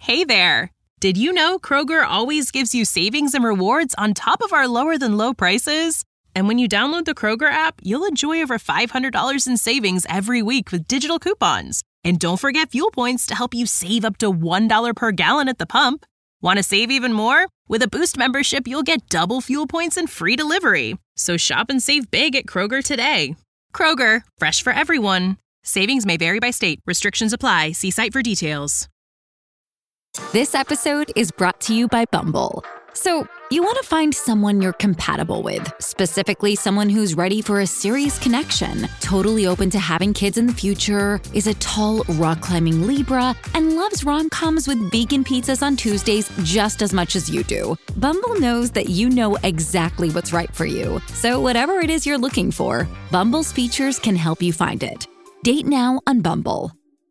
Hey there! Did you know Kroger always gives you savings and rewards on top of our lower-than-low prices? And when you download the Kroger app, you'll enjoy over $500 in savings every week with digital coupons. And don't forget fuel points to help you save up to $1 per gallon at the pump. Want to save even more? With a Boost membership, you'll get double fuel points and free delivery. So shop and save big at Kroger today. Kroger, fresh for everyone. Savings may vary by state. Restrictions apply. See site for details. This episode is brought to you by Bumble. So, you want to find someone you're compatible with, specifically someone who's ready for a serious connection, totally open to having kids in the future, is a tall, rock-climbing Libra, and loves rom-coms with vegan pizzas on Tuesdays just as much as you do. Bumble knows that you know exactly what's right for you. So whatever it is you're looking for, Bumble's features can help you find it. Date now on Bumble.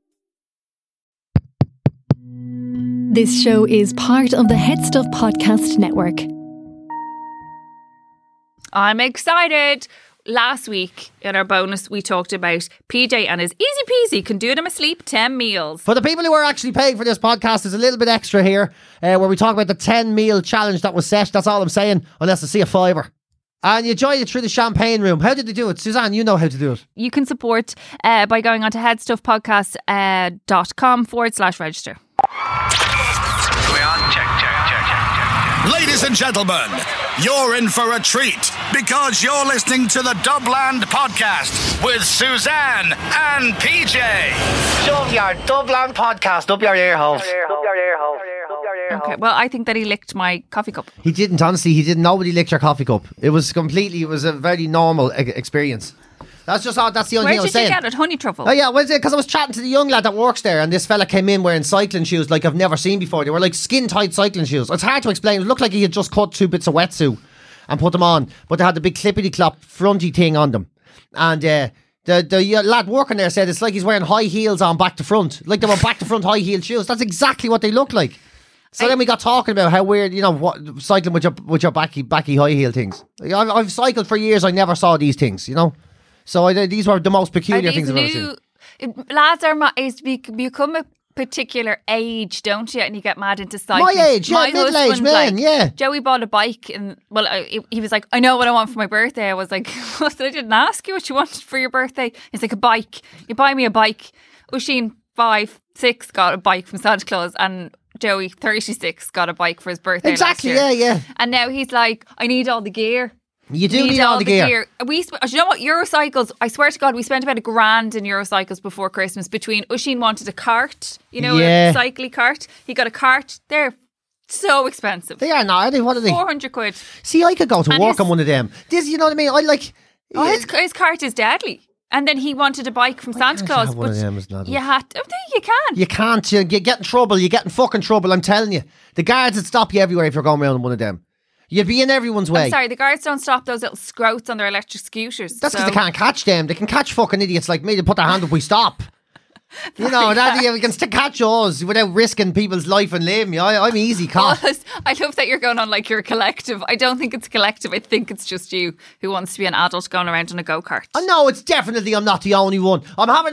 This show is part of the Head Stuff Podcast Network. I'm excited. Last week in our bonus, we talked about PJ and his easy peasy, can do them asleep 10 meals. For the people who are actually paying for this podcast, there's a little bit extra here where we talk about the 10 meal challenge that was set. That's all I'm saying, unless I see a fiver. And you join it through the champagne room. How did they do it? Suzanne, you know how to do it. You can support by going on to headstuffpodcast.com/register. Check. Ladies and gentlemen, you're in for a treat because you're listening to the Dubland Podcast with Suzanne and PJ. Shove your Dubland Podcast up your ear holes. Okay, well, I think that he licked my coffee cup. He didn't, honestly. He didn't. Nobody licked your coffee cup. It was a very normal experience. That's the only thing I was saying. Where did you get it? Honey truffle? Oh yeah, because I was chatting to the young lad that works there, and this fella came in wearing cycling shoes like I've never seen before. They were like skin tight cycling shoes. It's hard to explain. It looked like he had just cut 2 bits of wetsuit and put them on, but they had the big clippity clop fronty thing on them. And the lad working there said it's like he's wearing high heels on back to front, like they were back to front high heel shoes. That's exactly what they look like. So then we got talking about how weird, what cycling with your backy high heel things. I've cycled for years. I never saw these things, So these were the most peculiar things I've ever seen. Lads become a particular age, don't you? And you get mad into cycling. My age, yeah, middle-aged man, yeah. Joey bought a bike and, he was like, I know what I want for my birthday. I was like, what? I didn't ask you what you wanted for your birthday. He's like, a bike. You buy me a bike. Oisin, 5, 6, got a bike from Santa Claus, and Joey, 36, got a bike for his birthday Exactly, last year. yeah. And now he's like, I need all the gear. You do need all the gear. Do you know what? Eurocycles, I swear to God, we spent about $1,000 in Eurocycles before Christmas. Between Oisin wanted a cart, a cycling cart. He got a cart. They're so expensive. They are now, are they? What are they? 400 quid. See, I could go to work on one of them. This, you know what I mean? I like... his cart is deadly. And then he wanted a bike from Santa Claus. One of them is not you had to. You can. You can't. You get in trouble. You get in fucking trouble, I'm telling you. The guards would stop you everywhere if you're going around on one of them. You'd be in everyone's way. I'm sorry, the guards don't stop those little scroats on their electric scooters. That's because they can't catch them. They can catch fucking idiots like me. They put their hand up, we stop. You can still catch us without risking people's life and limb. I'm easy cop. I love that you're going on like you're a collective. I don't think it's collective. I think it's just you who wants to be an adult going around in a go-kart. No, it's definitely I'm not the only one. I'm having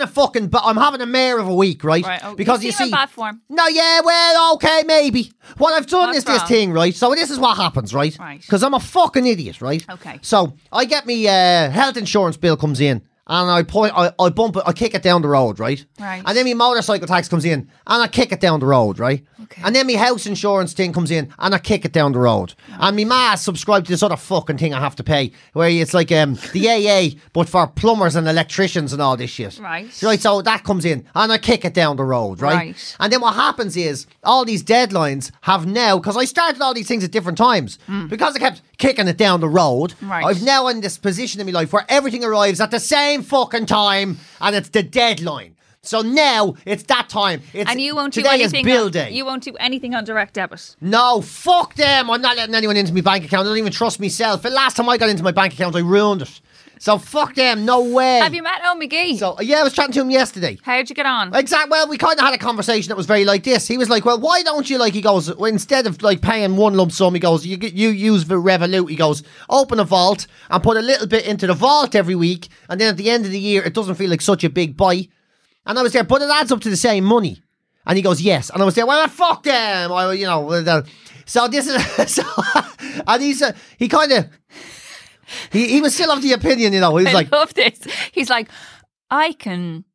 a mare of a week, right? Okay. Because you see, in bad form. No, yeah, well, okay, maybe. What I've done is this thing, right? So this is what happens, right? Right. Because I'm a fucking idiot, right? Okay. So I get me health insurance bill comes in. And I bump it, I kick it down the road, right? Right. And then my motorcycle tax comes in, and I kick it down the road, right? Okay. And then my house insurance thing comes in, and I kick it down the road. Right. And my ma subscribed to this other fucking thing I have to pay, where it's like the AA, but for plumbers and electricians and all this shit. Right. Right, so that comes in, and I kick it down the road, right? Right. And then what happens is, all these deadlines have now, because I started all these things at different times, because I kept kicking it down the road, right. I've now in this position in my life where everything arrives at the same fucking time, and it's the deadline. So now it's that time. And you won't do today anything. Is bill day. You won't do anything on direct debit. No, fuck them. I'm not letting anyone into my bank account. I don't even trust myself. The last time I got into my bank account, I ruined it. So fuck them. No way. Have you met Owen McGee? So yeah, I was chatting to him yesterday. How'd you get on? Exactly. Well, we kind of had a conversation that was very like this. He was like, "Well, why don't you like?" He goes, well, instead of like paying one lump sum, he goes, "You use the Revolut." He goes, "Open a vault and put a little bit into the vault every week, and then at the end of the year, it doesn't feel like such a big buy." And I was there, but it adds up to the same money. And he goes, yes. And I was there, well, fuck them. So this is, and he kind of, he was still of the opinion, He was I like, love this. He's like, I can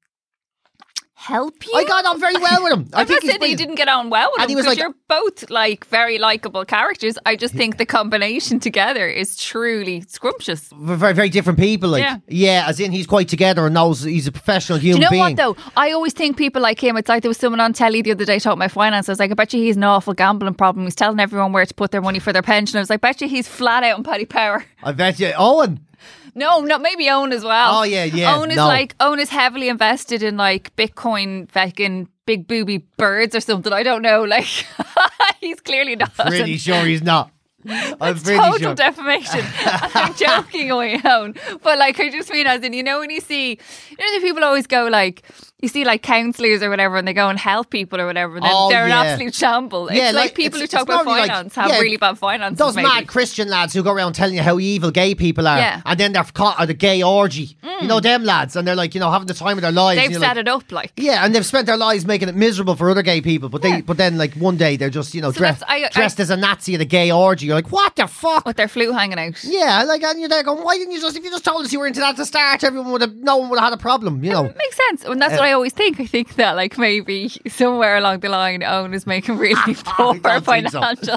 help you. I got on very well with him. I'm not saying that you didn't get on well with And him, he was because like- you're both like very likeable characters. I just think the combination together is truly scrumptious. Very, very different people. As in he's quite together and knows he's a professional Do you human know being. what though? I always think people like him. It's like there was someone on telly the other day talking about finance. I was like, I bet you he's an awful gambling problem. He's telling everyone where to put their money for their pension. I was like, I bet you he's flat out on Paddy Power. I bet you. Owen. No, not maybe Owen as well. Oh, yeah. Owen is heavily invested in like Bitcoin, fucking big booby birds or something. I don't know. Like he's clearly not. Pretty sure he's not. I'm It's pretty total sure. defamation. I'm joking away, Owen. But like, I just mean as in, when you see, the people always go like, you see like counsellors or whatever, and they go and help people or whatever, and then they're an absolute shamble. It's like people who talk about finance have really bad finances. Those maybe. mad Christian lads who go around telling you how evil gay people are, Yeah. and then they're caught at a gay orgy. You know them lads, and they're like, having the time of their lives. They've and set you're like, it up like. Yeah, and they've spent their lives making it miserable for other gay people, but then like one day they're just dressed as a Nazi at a gay orgy. You're like, what the fuck? With their flute hanging out. Yeah, like, and you're there going, why didn't you if you just told us you were into that at the start, no one would have had a problem, It makes sense. And that's what I always think. I think that like maybe somewhere along the line Owen is making really poor don't think so. financial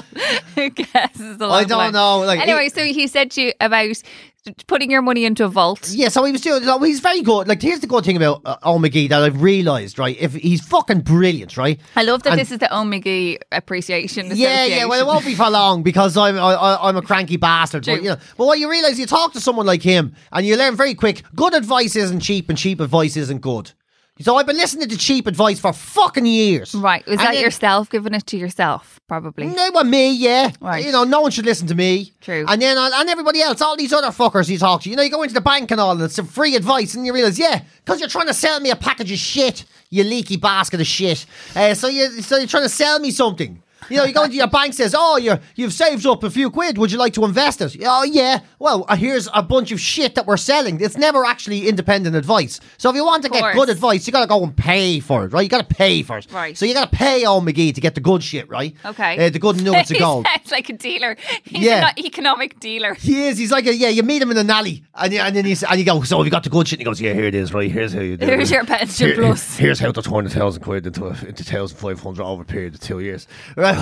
guesses along I the don't line. know. Like, Anyway, so he said to you about putting your money into a vault. Yeah, so he was doing. So he's very good. Like, here's the good thing about Owen McGee that I've realised, right? If he's fucking brilliant, right? I love that this is the Owen McGee Appreciation Association. Yeah. Well, it won't be for long because I'm a cranky bastard. But, but what you realise, you talk to someone like him, and you learn very quick. Good advice isn't cheap, and cheap advice isn't good. So I've been listening to cheap advice for fucking years. Right. Was And that then- yourself giving it to yourself? Probably. No, well, me, yeah. Right. No one should listen to me. True. And then and everybody else, all these other fuckers you talk to. You go into the bank and all, and it's some free advice, and you realise, because you're trying to sell me a package of shit, you leaky basket of shit. So you're trying to sell me something. You go into your bank, says, you've saved up a few quid. Would you like to invest it? Oh, yeah. Well, here's a bunch of shit that we're selling. It's never actually independent advice. So if you want to get good advice, you got to go and pay for it, right? You got to pay for it. Right. So you got to pay Owen McGee to get the good shit, right? Okay. The good nuggets of gold. He sounds like a dealer. He's Yeah. an economic dealer. He is. He's like you meet him in an alley, and then you go, so have you got the good shit? And he goes, yeah, here it is, right? Here's how you do it. Here's your pension plus. Here's how to turn 1,000 quid into 1,500 over a period of 2 years, right?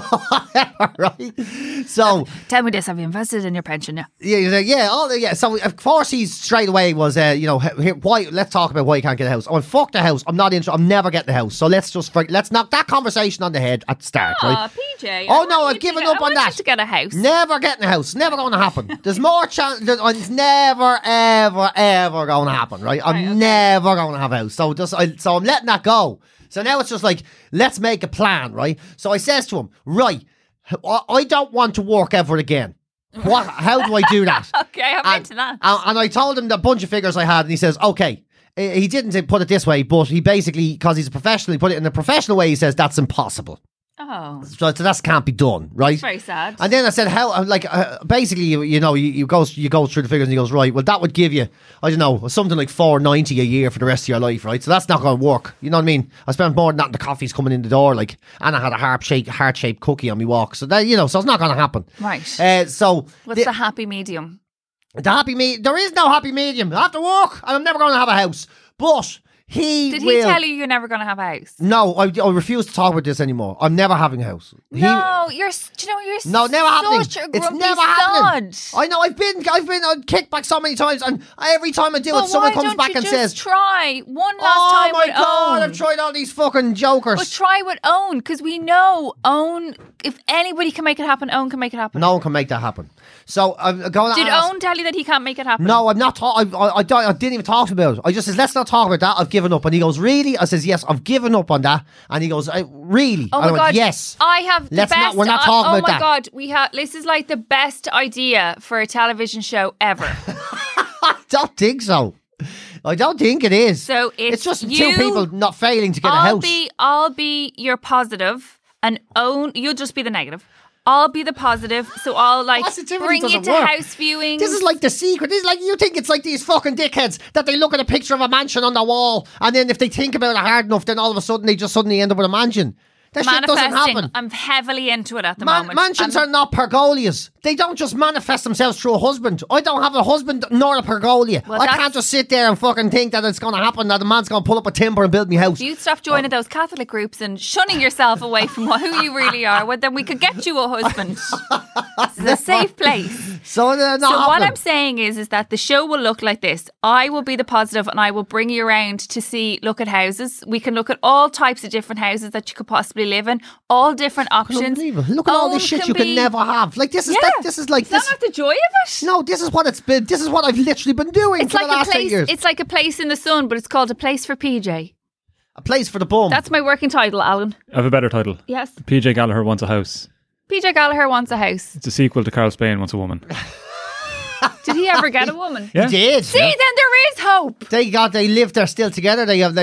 Right. So Tell me this: have you invested in your pension? yeah. So of course he's straight away was why? Let's talk about why you can't get a house. Oh, fuck the house. I'm not interested. I'm never getting a house. So let's knock that conversation on the head at the start, right? PJ. Oh no, I've given up on I that. want you to get a house. Never getting a house. Never going to happen. There's more chance. It's never, ever, ever going to happen. Right? I'm never going to have a house. So I'm letting that go. So now it's just like, let's make a plan, right? So I says to him, right, I don't want to work ever again. How do I do that? Okay, I'm into that. And I told him the bunch of figures I had, and he says, okay. He didn't put it this way, but he basically, because he's a professional, he put it in a professional way. He says that's impossible. So that can't be done, right? It's very sad. And then I said, how? Like, basically, you go through the figures, and he goes, right. Well, that would give you, I don't know, something like $4.90 a year for the rest of your life, right? So that's not going to work. You know what I mean? I spent more than that, and the coffee's coming in the door, like, and I had a heart-shaped cookie on me walk. So that, so it's not going to happen, Right. So What's the happy medium? The happy medium. There is no happy medium. I have to work, and I'm never going to have a house. But Did he tell you you're never going to have a house? No, I refuse to talk about this anymore. I'm never having a house. No, you're No, never happening. such a It's grumpy never happening. sod. I know. I've been kicked back so many times, and every time I do it, someone comes back and says, try one last "Oh time my with god, Own. I've tried all these fucking jokers." But try with Own, because we know Own, if anybody can make it happen, Own can make it happen. No one can make that happen. So I'm going to Did ask. Own tell you that he can't make it happen? No, I'm not. I didn't even talk about it. I just says, let's not talk about that. I've given up. And he goes, really? I says, yes, I've given up on that. And he goes, really? Oh and my I went, God! yes. I have the Let's best. not. We're not talking oh about that. my God! We have. This is like the best idea for a television show ever. I don't think so. I don't think it is. So it's just you- two people not failing to get a house. I'll be your positive, and Own. You'll just be the negative. I'll be the positive, so I'll like What's the difference? bring you Doesn't to work. house viewings. This is like The Secret. This is like, you think it's like these fucking dickheads that they look at a picture of a mansion on the wall, and then if they think about it hard enough, then all of a sudden they just suddenly end up with a mansion. That shit doesn't manifesting. happen. I'm heavily into it at the moment. Mansions are not pergolias. They don't just manifest themselves through a husband. I don't have a husband nor a pergolia. Well, I can't just sit there and fucking think that it's going to happen, that a man's going to pull up a timber and build me house. If you stop joining those Catholic groups and shunning yourself away from who you really are, well, then we could get you a husband. This is a safe place. So what I'm saying is that the show will look like this. I will be the positive and I will bring you around to look at houses. We can look at all types of different houses that you could possibly live in, all different options. Unbelievable. Look at all this shit you can never have. Like this is like Is that not the joy of it? No, this is what it's been. This is what I've literally been doing It's for like the last a place. 8 years. It's like a place in the sun, but it's called A Place for PJ. A place for the bum. That's my working title, Alan. I have a better title. Yes. PJ Gallagher Wants a House. PJ Gallagher wants a house. It's a sequel to Carl Spain Wants a Woman. Did he ever get a woman? Yeah. He did. See, then there is hope. They live there still together.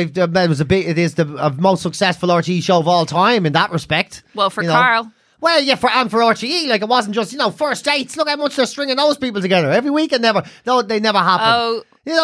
It is the most successful RTE show of all time in that respect. Well, for You know. Carl. Well, yeah, for RTE, like it wasn't just first dates. Look how much they're stringing those people together every week, and they never happen. Oh,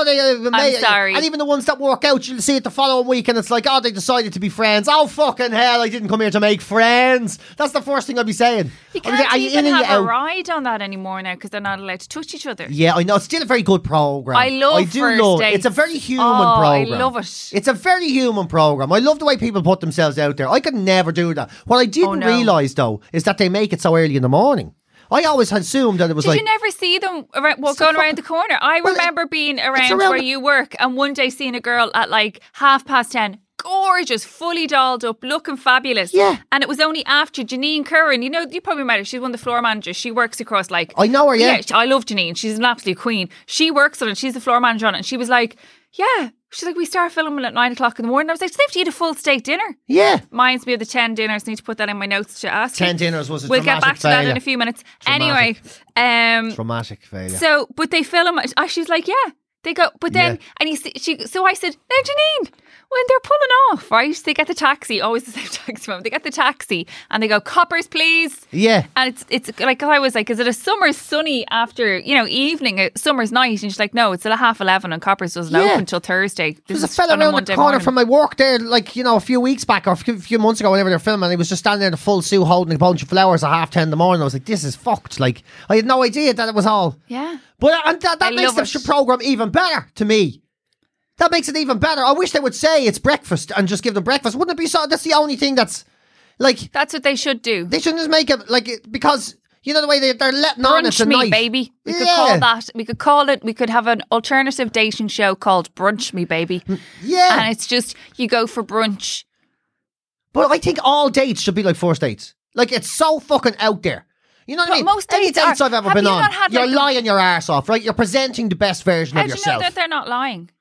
I'm sorry. And even the ones that work out, you'll see it the following week, and it's like, oh, they decided to be friends. Oh, fucking hell, I didn't come here to make friends. That's the first thing I'd be saying. You I'd be saying, can't are you even in and have you a out? ride on that anymore now because they're not allowed to touch each other. Yeah, I know. It's still a very good program. I love first dates. It's a very human Oh, program. I love it. It's a very human program. I love the way people put themselves out there. I could never do that. What I didn't no. realise though is that they make it so early in the morning. I always assumed that it was Did like. you never see them going around the corner? I Well, remember being around around where the- you work and one day seeing a girl at like 10:30. Gorgeous, fully dolled up, looking fabulous. Yeah. And it was only after Janine Curran, you probably met her. She's one of the floor managers. She works across like. I know her, yeah. I love Janine. She's an absolute queen. She works on it. She's the floor manager on it. And she was like, yeah. She's like, we start filming at 9 o'clock in the morning. I was like, so they have to eat a full steak dinner. Yeah. Reminds me of the 10 dinners. Need to put that in my notes to ask. 10 dinners was a We'll get dramatic back to that failure. in a few minutes. Dramatic. Anyway, Dramatic failure. so, but they film it. She's like, yeah. They go, but then, and so I said, now Janine, when they're pulling off, right? They get the taxi, always the same taxi moment. They get the taxi and they go, coppers, please. Yeah. And it's like, I was like, is it a summer's sunny after, evening, a summer's night? And she's like, no, it's at 11:30 and Coppers doesn't Yeah. open until Thursday. There's a fella around the corner from my work there, like, a few weeks back or a few months ago, whenever they're filming, and he was just standing there in a full suit holding a bunch of flowers at 10:30 in the morning. I was like, this is fucked. Like, I had no idea that it was all. Yeah. But and that I makes love the it. programme even better to me. That makes it even better. I wish they would say it's breakfast and just give them breakfast. Wouldn't it be so? That's the only thing that's, like, That's what they should do. they shouldn't just make it, like, because, the way they're letting on it's Brunch a Me, night. baby. We could Yeah. call that. We could call it. We could have an alternative dating show called Brunch Me, baby. Yeah. And it's just you go for brunch. But I think all dates should be like first dates. Like, it's so fucking out there. You know what I But mean? most Any dates dates are- I've ever have been you on, not had, you're like, lying your arse off, right? You're presenting the best version How of do you yourself. know that they're not lying?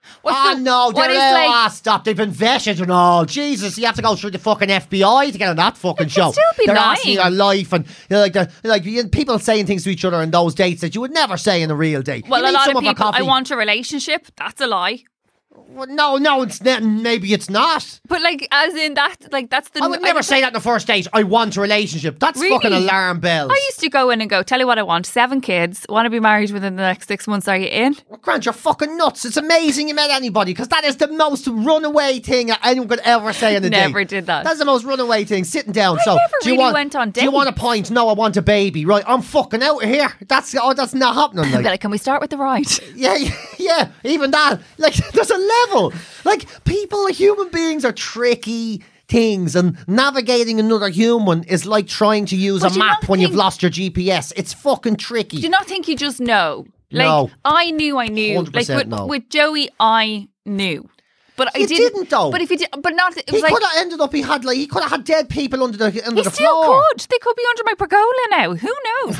No, what they're is all like? stop. They've been vetted and all. Jesus, you have to go through the fucking FBI to get on that fucking show. still be they're lying. asking your life and people saying things to each other on those dates that you would never say in a real date. Well, You a meet lot of someone for people. I coffee. want a relationship. That's a lie. Well, no, it's not. Maybe it's not. But like, as in that, like that's the. I would never say that in the first date. I want a relationship. That's Really? fucking alarm bells. I used to go in and go, tell you what I want, 7 kids, want to be married within the next 6 months, are you in? Grant, you're fucking nuts. It's amazing you met anybody because that is the most runaway thing anyone could ever say in a date. Never did that. That's the most runaway thing. Sitting down. I so, never do you really want, went on Do you want a dates. pint? No, I want a baby. Right, I'm fucking out of here. That's not happening. I'd be Like, like, can we start with the ride? yeah. Even that. Like, there's a level. Like, human beings are tricky things, and navigating another human is like trying to use But a you map don't when you've think- lost your GPS. It's fucking tricky. Do you not think you just know? Like, No. I knew. 100% Like, no. with Joey, I knew. But I You didn't, though. But if he did, but not. It He was like, could have ended up. He could have had dead people under the he floor. still could. They could be under my pergola now. Who knows?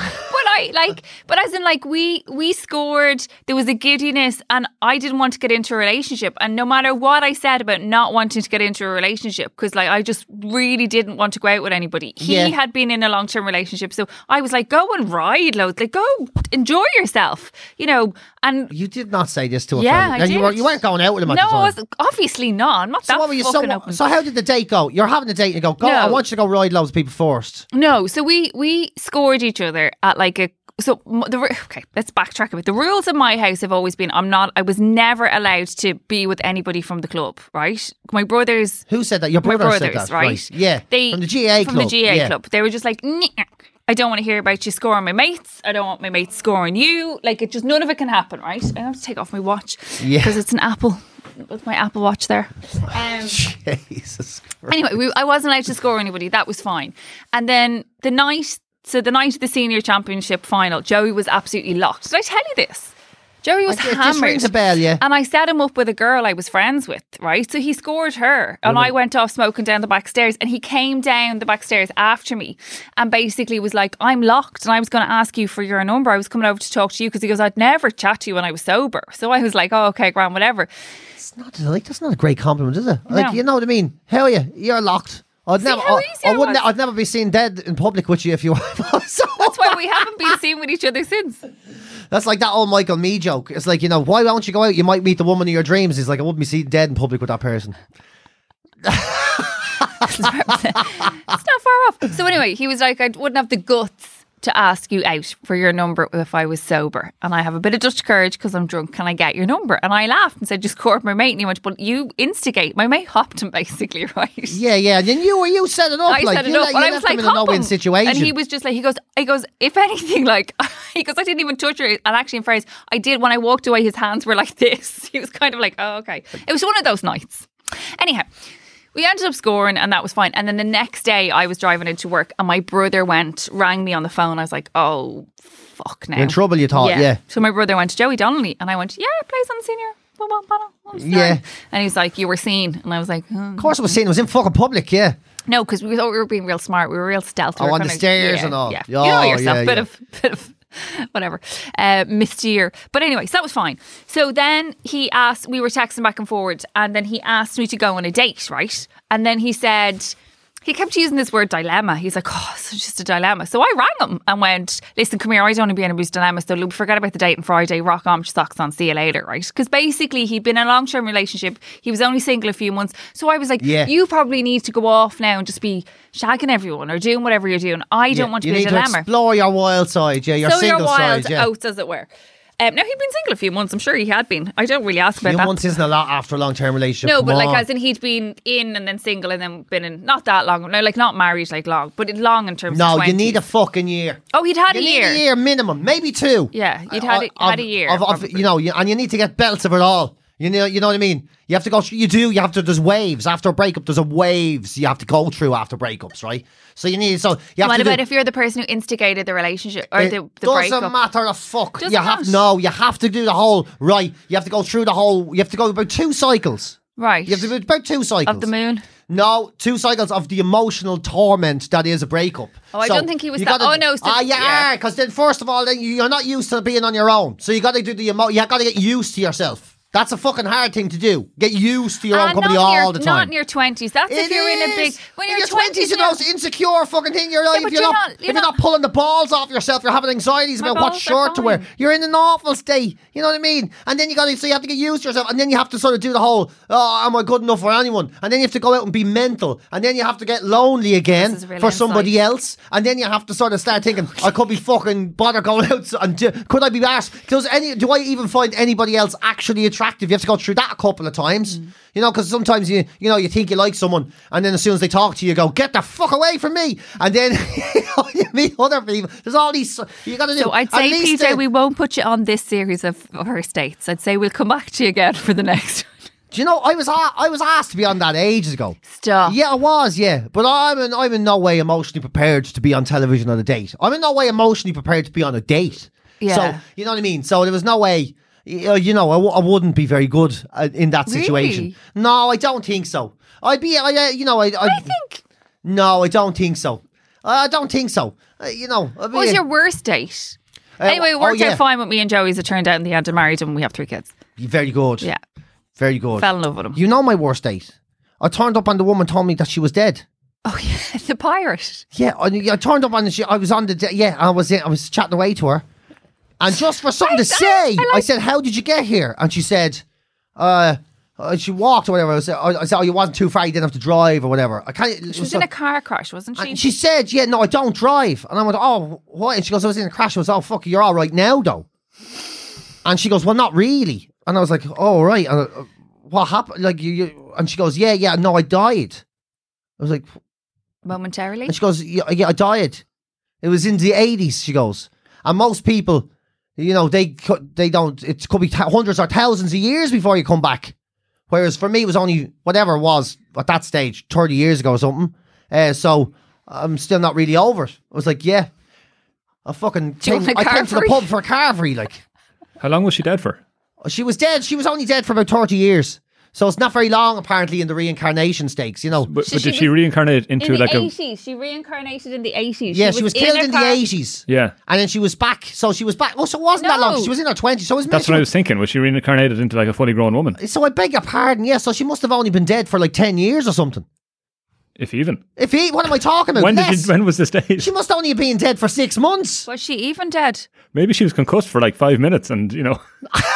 but as in, like, we scored. There was a giddiness, and I didn't want to get into a relationship. And no matter what I said about not wanting to get into a relationship, because like I just really didn't want to go out with anybody. He Yeah. had been in a long-term relationship, so I was like, go and ride loads. Like, go enjoy yourself. And You did not say this to a Yeah, friend. I And did. You weren't going out with him at no, the time. Obviously not. I'm not So that what were you? fucking open. So how did the date go? You're having a date and you go. No. I want you to go ride loads of people first. No, so we scored each other at like a. So okay, let's backtrack a bit. The rules of my house have always been I was never allowed to be with anybody from the club, right? My brothers. Who said that? Your My brother said brothers, that, right? Yeah, from the GA club. From the GA yeah. club. They were just like, I don't want to hear about you scoring my mates. I don't want my mates scoring you. Like, it just, none of it can happen, right? I have to take off my watch because it's an Apple. With my Apple Watch there. Jesus Christ. Anyway, I wasn't allowed to score anybody. That was fine. And then the night of the senior championship final, Joey was absolutely locked. Did I tell you this? Joey was This hammered. rings a bell, yeah. And I set him up with a girl I was friends with, right? So he scored her. And I went off smoking down the back stairs. And he came down the back stairs after me and basically was like, I'm locked and I was going to ask you for your number. I was coming over to talk to you because he goes, I'd never chat to you when I was sober. So I was like, oh, okay, grand, whatever. It's not like that's not a great compliment, is it? Like, No. you know what I mean? How are you? You're locked. I'd See how easy it was? I'd never be seen dead in public with you if you were. That's why we haven't been seen with each other since. That's like that old Michael Me joke. It's like, why don't you go out? You might meet the woman of your dreams. He's like, I wouldn't be seen dead in public with that person. It's not far off. So anyway, he was like, I wouldn't have the guts to ask you out for your number if I was sober. And I have a bit of Dutch courage because I'm drunk. Can I get your number? And I laughed and said, just call my mate. And he went, but you instigate. My mate hopped him basically, right? Yeah. And then you set it up. I set it up. And I was like, him in a hop no-win him. situation. And he was just like, he goes, if anything, like, he goes, I didn't even touch her. And actually, in fairness, I did. When I walked away, his hands were like this. He was kind of like, oh, okay. It was one of those nights. Anyhow, we ended up scoring and that was fine. And then the next day I was driving into work and my brother rang me on the phone. I was like, oh, fuck now. You're in trouble, you thought, yeah. So my brother went to Joey Donnelly and I went, yeah, plays on the senior football panel. Yeah. And he's like, you were seen. And I was like, Of course it was seen. It was in fucking public, yeah. no, because we thought we were being real smart. We were real stealth. We Oh, were on the kinda- stairs and all. Yeah. Oh, You know yourself. yeah, Bit of whatever. Mystere. But anyway, so that was fine. So then he asked, we were texting back and forward, and then he asked me to go on a date, right? And then he said, he kept using this word dilemma. He's like, oh, it's just a dilemma. So I rang him and went, listen, come here, I don't want to be anybody's dilemma. So forget about the date on Friday, rock on, socks on, see you later, right? Because basically he'd been in a long-term relationship. He was only single a few months. So I was like, you probably need to go off now and just be shagging everyone or doing whatever you're doing. I don't want to be a You need dilemma. to explore your wild side, yeah, your So single your wild side, yeah. oats, as it were. Now, he'd been single a few months. I'm sure he had been. I don't really ask about A few that. months isn't a lot after a long-term relationship. No, Come but like on. as in he'd been in and then single and then been in not that long. No, like not married like long, but long in terms of No, 20s. you need a fucking year. Oh, he'd had You a need year. a year minimum, maybe two. Yeah, you'd had a year. probably. And you need to get belts of it all. You know what I mean? You have to go through, there's waves. After a breakup, there's a waves you have to go through after breakups, right? So you have What to about do, if you're the person who instigated the relationship or the doesn't breakup? matter a fuck. Does You it have not? you have to do the whole, right, you have to go through the whole, you have to go about 2 cycles. Right. You have to do about 2 cycles. Of the moon? No, 2 cycles of the emotional torment that is a breakup. Oh, I don't think he was you that- gotta- oh, no, so- you yeah. are, because then first of all, then you're not used to being on your own. So you got to do you got to get used to yourself. That's a fucking hard thing to do. Get used to your own company all the time. Not in your 20s. That's if you're in a big. When in you're your 20s, you're the most insecure fucking thing in your life. but If you're not pulling the balls off yourself, you're having anxieties My about what balls are shirt to wear. fine. You're in an awful state. You know what I mean? And then you have to get used to yourself, and then you have to sort of do the whole, oh, am I good enough for anyone? And then you have to go out and be mental, and then you have to get lonely again This is really for somebody insight. else, and then you have to sort of start thinking, I could be fucking bother going out, and could I be arsed? Do I even find anybody else actually attractive? You have to go through that a couple of times, because sometimes you think you like someone, and then as soon as they talk to you, you go, get the fuck away from me, and then you meet other people. There's all these you got to do. So I'd At say, least, PJ, we won't put you on this series of our states. I'd say we'll come back to you again for the next one. do you know I was asked to be on that ages ago. Stop. Yeah, I was. Yeah, but I'm in no way emotionally prepared to be on television on a date. I'm in no way emotionally prepared to be on a date. Yeah. So you know what I mean. So there was no way. I wouldn't be very good in that situation. Really? No, I don't think so. I'd be. I think. No, I don't think so. I don't think so. What was your worst date? Anyway, it worked out fine with me and Joey, as it turned out in the end. I married him and we have 3 kids. Very good. Yeah. Very good. Fell in love with him. You know my worst date? I turned up and the woman told me that she was dead. Oh, yeah. The pirate. Yeah, I turned up and I was on I was chatting away to her. And just for something to say, I said, how did you get here? And she said, She walked or whatever. I said, oh, you wasn't too far, you didn't have to drive or whatever. She was in a car crash, wasn't she? And she said, yeah, no, I don't drive. And I went, oh, what? And she goes, I was in a crash. I was, oh, fuck, you're all right now, though. And she goes, well, not really. And I was like, oh, right. And, what happened? Like, and she goes, yeah, no, I died. I was like... Momentarily? And she goes, yeah, I died. It was in the 80s, she goes. And most people, you know, they don't, it could be hundreds or thousands of years before you come back. Whereas for me, it was only whatever it was at that stage, 30 years ago or something. So I'm still not really over it. I was like, yeah, I came to the pub for a carvery, like. How long was she dead for? She was dead. She was only dead for about 30 years. So it's not very long, apparently, in the reincarnation stakes, you know. But did she reincarnate into like 80s. She reincarnated in the 80s. Yeah, she was killed in the 80s. Yeah. And then she was back. So she was back. Oh, so it wasn't that long. She was in her 20s. So that's what I was thinking. Was she reincarnated into like a fully grown woman? So I beg your pardon. Yeah, so she must have only been dead for like 10 years or something. If even. What am I talking about? When was this stage? She must only have been dead for 6 months. Was she even dead? Maybe she was concussed for like 5 minutes and, you know.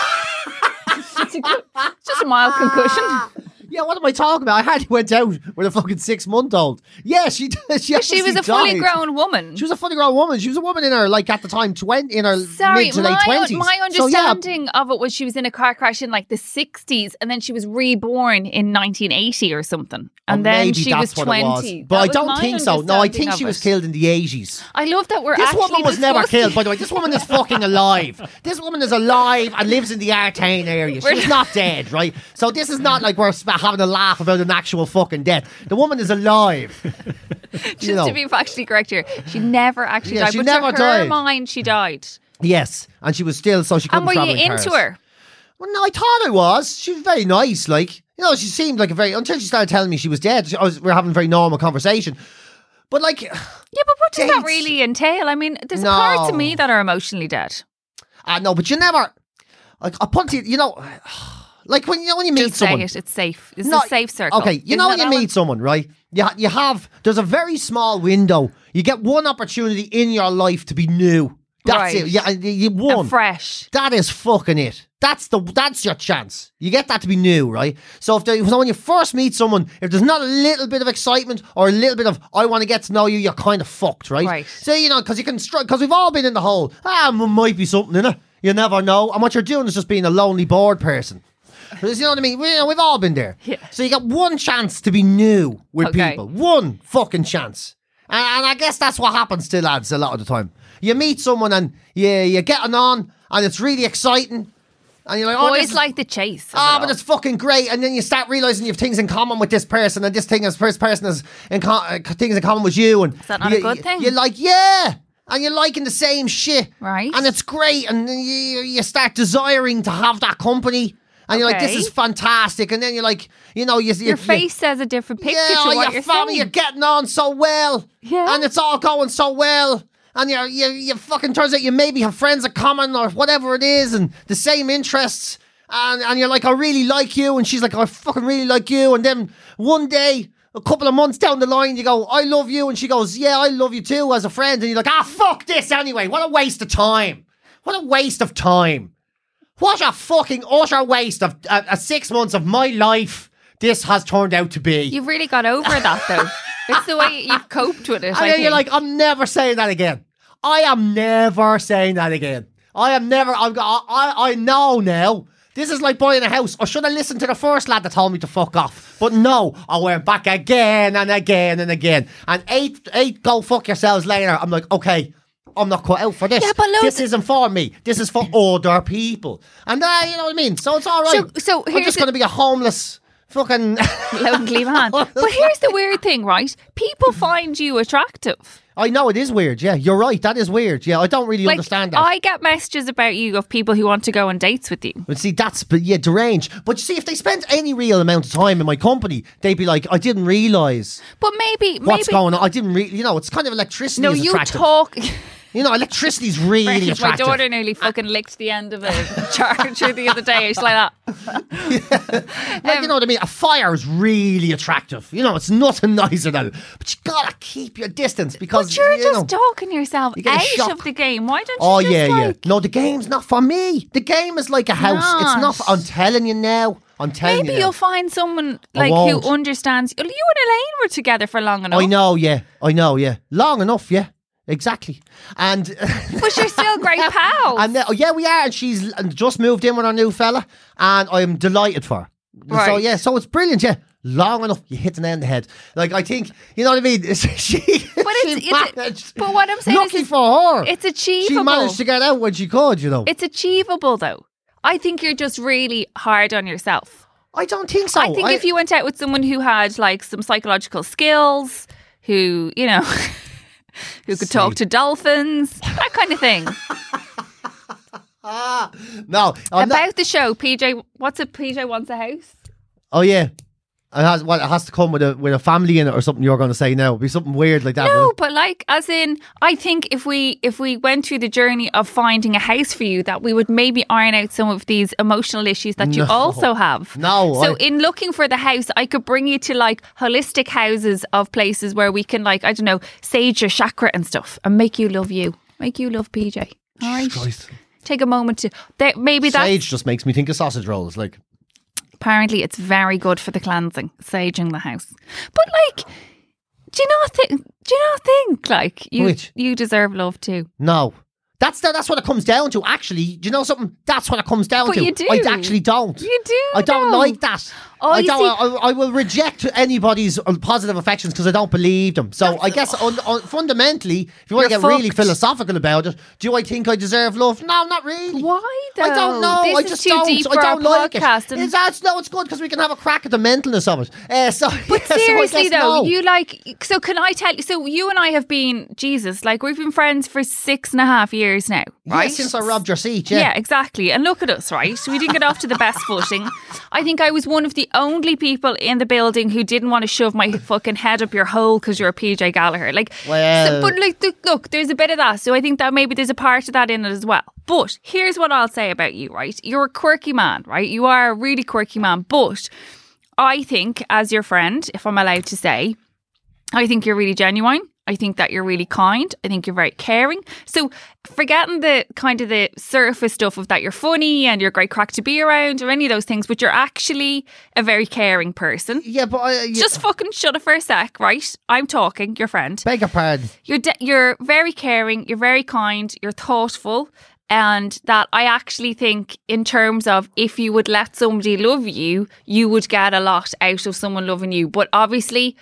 Just a mild concussion. Yeah, what am I talking about? I hardly went out with a fucking 6-month-old. Yeah, she was a fully grown woman. She was a fully grown woman. She was a woman in her, like, at the time, in her mid to late 20s. My understanding of it was she was in a car crash in like the 60s and then she was reborn in 1980 or something. And then she was 20. But I don't think so. No, I think she was killed in the 80s. I love that This woman was never killed, by the way. This woman is fucking alive. This woman is alive and lives in the Artane area. She's not dead, right? So this is not like we're having a laugh about an actual fucking death. The woman is alive. Just to be factually correct here, she never actually died. She never to died. her mind, she died. Yes, and she was still, so she couldn't travel in cars. And were you into her? Well, no, I thought I was. She was very nice, like, you know, she seemed like until she started telling me she was dead, we were having a very normal conversation. But like... Yeah, but what does that really entail? I mean, there's parts of me that are emotionally dead. No, but you never... Like, I put it, you know... Like when you meet someone, it's safe. It's a safe circle. Okay, you know when you meet someone, right? You have. There's a very small window. You get one opportunity in your life to be new. That's it. Yeah, you won. And fresh. That is fucking it. That's your chance. You get that to be new, right? So when you first meet someone, if there's not a little bit of excitement or a little bit of I want to get to know you, you're kind of fucked, right? Right. So you know because we've all been in the hole. Might be something in it. You never know. And what you're doing is just being a lonely, bored person. You know what I mean? We've all been there. Yeah. So you got one chance to be new with people. One fucking chance. And I guess that's what happens to lads a lot of the time. You meet someone and you're getting on and it's really exciting. And you're like, boys like the chase. But it's fucking great. And then you start realising you have things in common with this person and this person has things in common with you. And is that not a good thing? You're like, yeah. And you're liking the same shit. Right. And it's great. And then you start desiring to have that company. And you're like, this is fantastic. And then you're like, you know, your face says a different picture to what you're saying. You're getting on so well. Yeah. And it's all going so well. And you fucking turns out you maybe have friends in common or whatever it is and the same interests. And you're like, I really like you. And she's like, I fucking really like you. And then one day, a couple of months down the line, you go, I love you. And she goes, yeah, I love you too as a friend. And you're like, fuck this anyway. What a waste of time. What a waste of time. What a fucking utter waste of 6 months of my life this has turned out to be. You've really got over that though. It's the way you've coped with it. And then you're like, I'm never saying that again. I am never saying that again. I know now. This is like buying a house. I should have listened to the first lad that told me to fuck off. But no, I went back again and again and again. And eight go fuck yourselves later. I'm like, okay, I'm not cut out for this. Yeah, but this isn't for me. This is for other people. And you know what I mean? So it's all right. So I'm just going to be a homeless fucking lonely man. But here's the weird thing, right? People find you attractive. I know it is weird. Yeah, you're right. That is weird. Yeah, I don't really understand that. I get messages about you of people who want to go on dates with you. But see, that's deranged. But you see, if they spent any real amount of time in my company, they'd be like, I didn't realise. But maybe what's going on. I didn't really, you know, it's kind of electricity. No, is you attractive. talk. You know, electricity's really My attractive. daughter nearly fucking licked the end of a charger the other day. She's like that. Like, you know what I mean? A fire is really attractive. You know, it's nothing nicer than it. But you gotta keep your distance because But you're you just know, talking yourself you get a out shock. of the game. Why don't you Oh just yeah. like... No, the game's not for me. The game is like a house. It's not. I'm telling you now. I'm telling Maybe you. you'll find someone I like who won't. understands. You and Elaine were together for long enough. I know. Yeah. Long enough. Yeah. Exactly. And But you're still great pals. and yeah, we are. And she's just moved in with her new fella, and I'm delighted for her. So Right. yeah, so it's brilliant. Yeah. Long enough, you hit the nail on the head. Like I think, you know what I mean. But what I'm saying lucky is for her, it's she achievable. managed to get out when she could. You know, It's achievable though. I think you're just really hard on yourself. I don't think so. I think if you went out with someone who had like some psychological skills, who, you know, who could talk to dolphins, that kind of thing. no, I'm not- About the show, PJ, what's it? PJ wants a house? Oh yeah, it has to come with a family in it or something. You're going to say now, it'd be something weird like that. No, wouldn't it? but like, as in, I think if we went through the journey of finding a house for you, that we would maybe iron out some of these emotional issues that you No. also have. No, So in looking for the house, I could bring you to like holistic houses of places where we can like, I don't know, sage your chakra and stuff and make you love PJ. All right. Christ. Take a moment to maybe that. Sage just makes me think of sausage rolls. Like, Apparently, it's very good for the cleansing, saging the house. But like, do you not think like Which? you deserve love too? no. That's what it comes down to. Actually, do you know something? That's what it comes down But to. you do. I actually don't. You do. I don't though. like that. Oh, I you don't. I will reject anybody's positive affections because I don't believe them. So I guess fundamentally, if you want to You're get really fucked. philosophical about it, do I think I deserve love? No, not really. Why though? I don't know. This I is just too don't. deep I for don't our like podcast. it. And It's good because we can have a crack at the mentalness of it. but seriously though, no. you like. So can I tell you? So you and I have been Jesus. Like we've been friends for 6.5 years now, right? Yeah, since I robbed your seat. Yeah, exactly. And look at us, right? We didn't get off to the best footing. I think I was one of the only people in the building who didn't want to shove my fucking head up your hole because you're a PJ Gallagher. Like, Well- but like, look, there's a bit of that. So I think that maybe there's a part of that in it as well. But here's what I'll say about you, right? You're a quirky man, right? You are a really quirky man. But I think, as your friend, if I'm allowed to say, I think you're really genuine. I think that you're really kind. I think you're very caring. So forgetting the kind of the surface stuff of that you're funny and you're a great crack to be around or any of those things, but you're actually a very caring person. Yeah, but Just fucking shut it for a sec, right? I'm talking, your friend. beg your pardon. You're very caring, you're very kind, you're thoughtful, and that I actually think in terms of if you would let somebody love you, you would get a lot out of someone loving you. But obviously,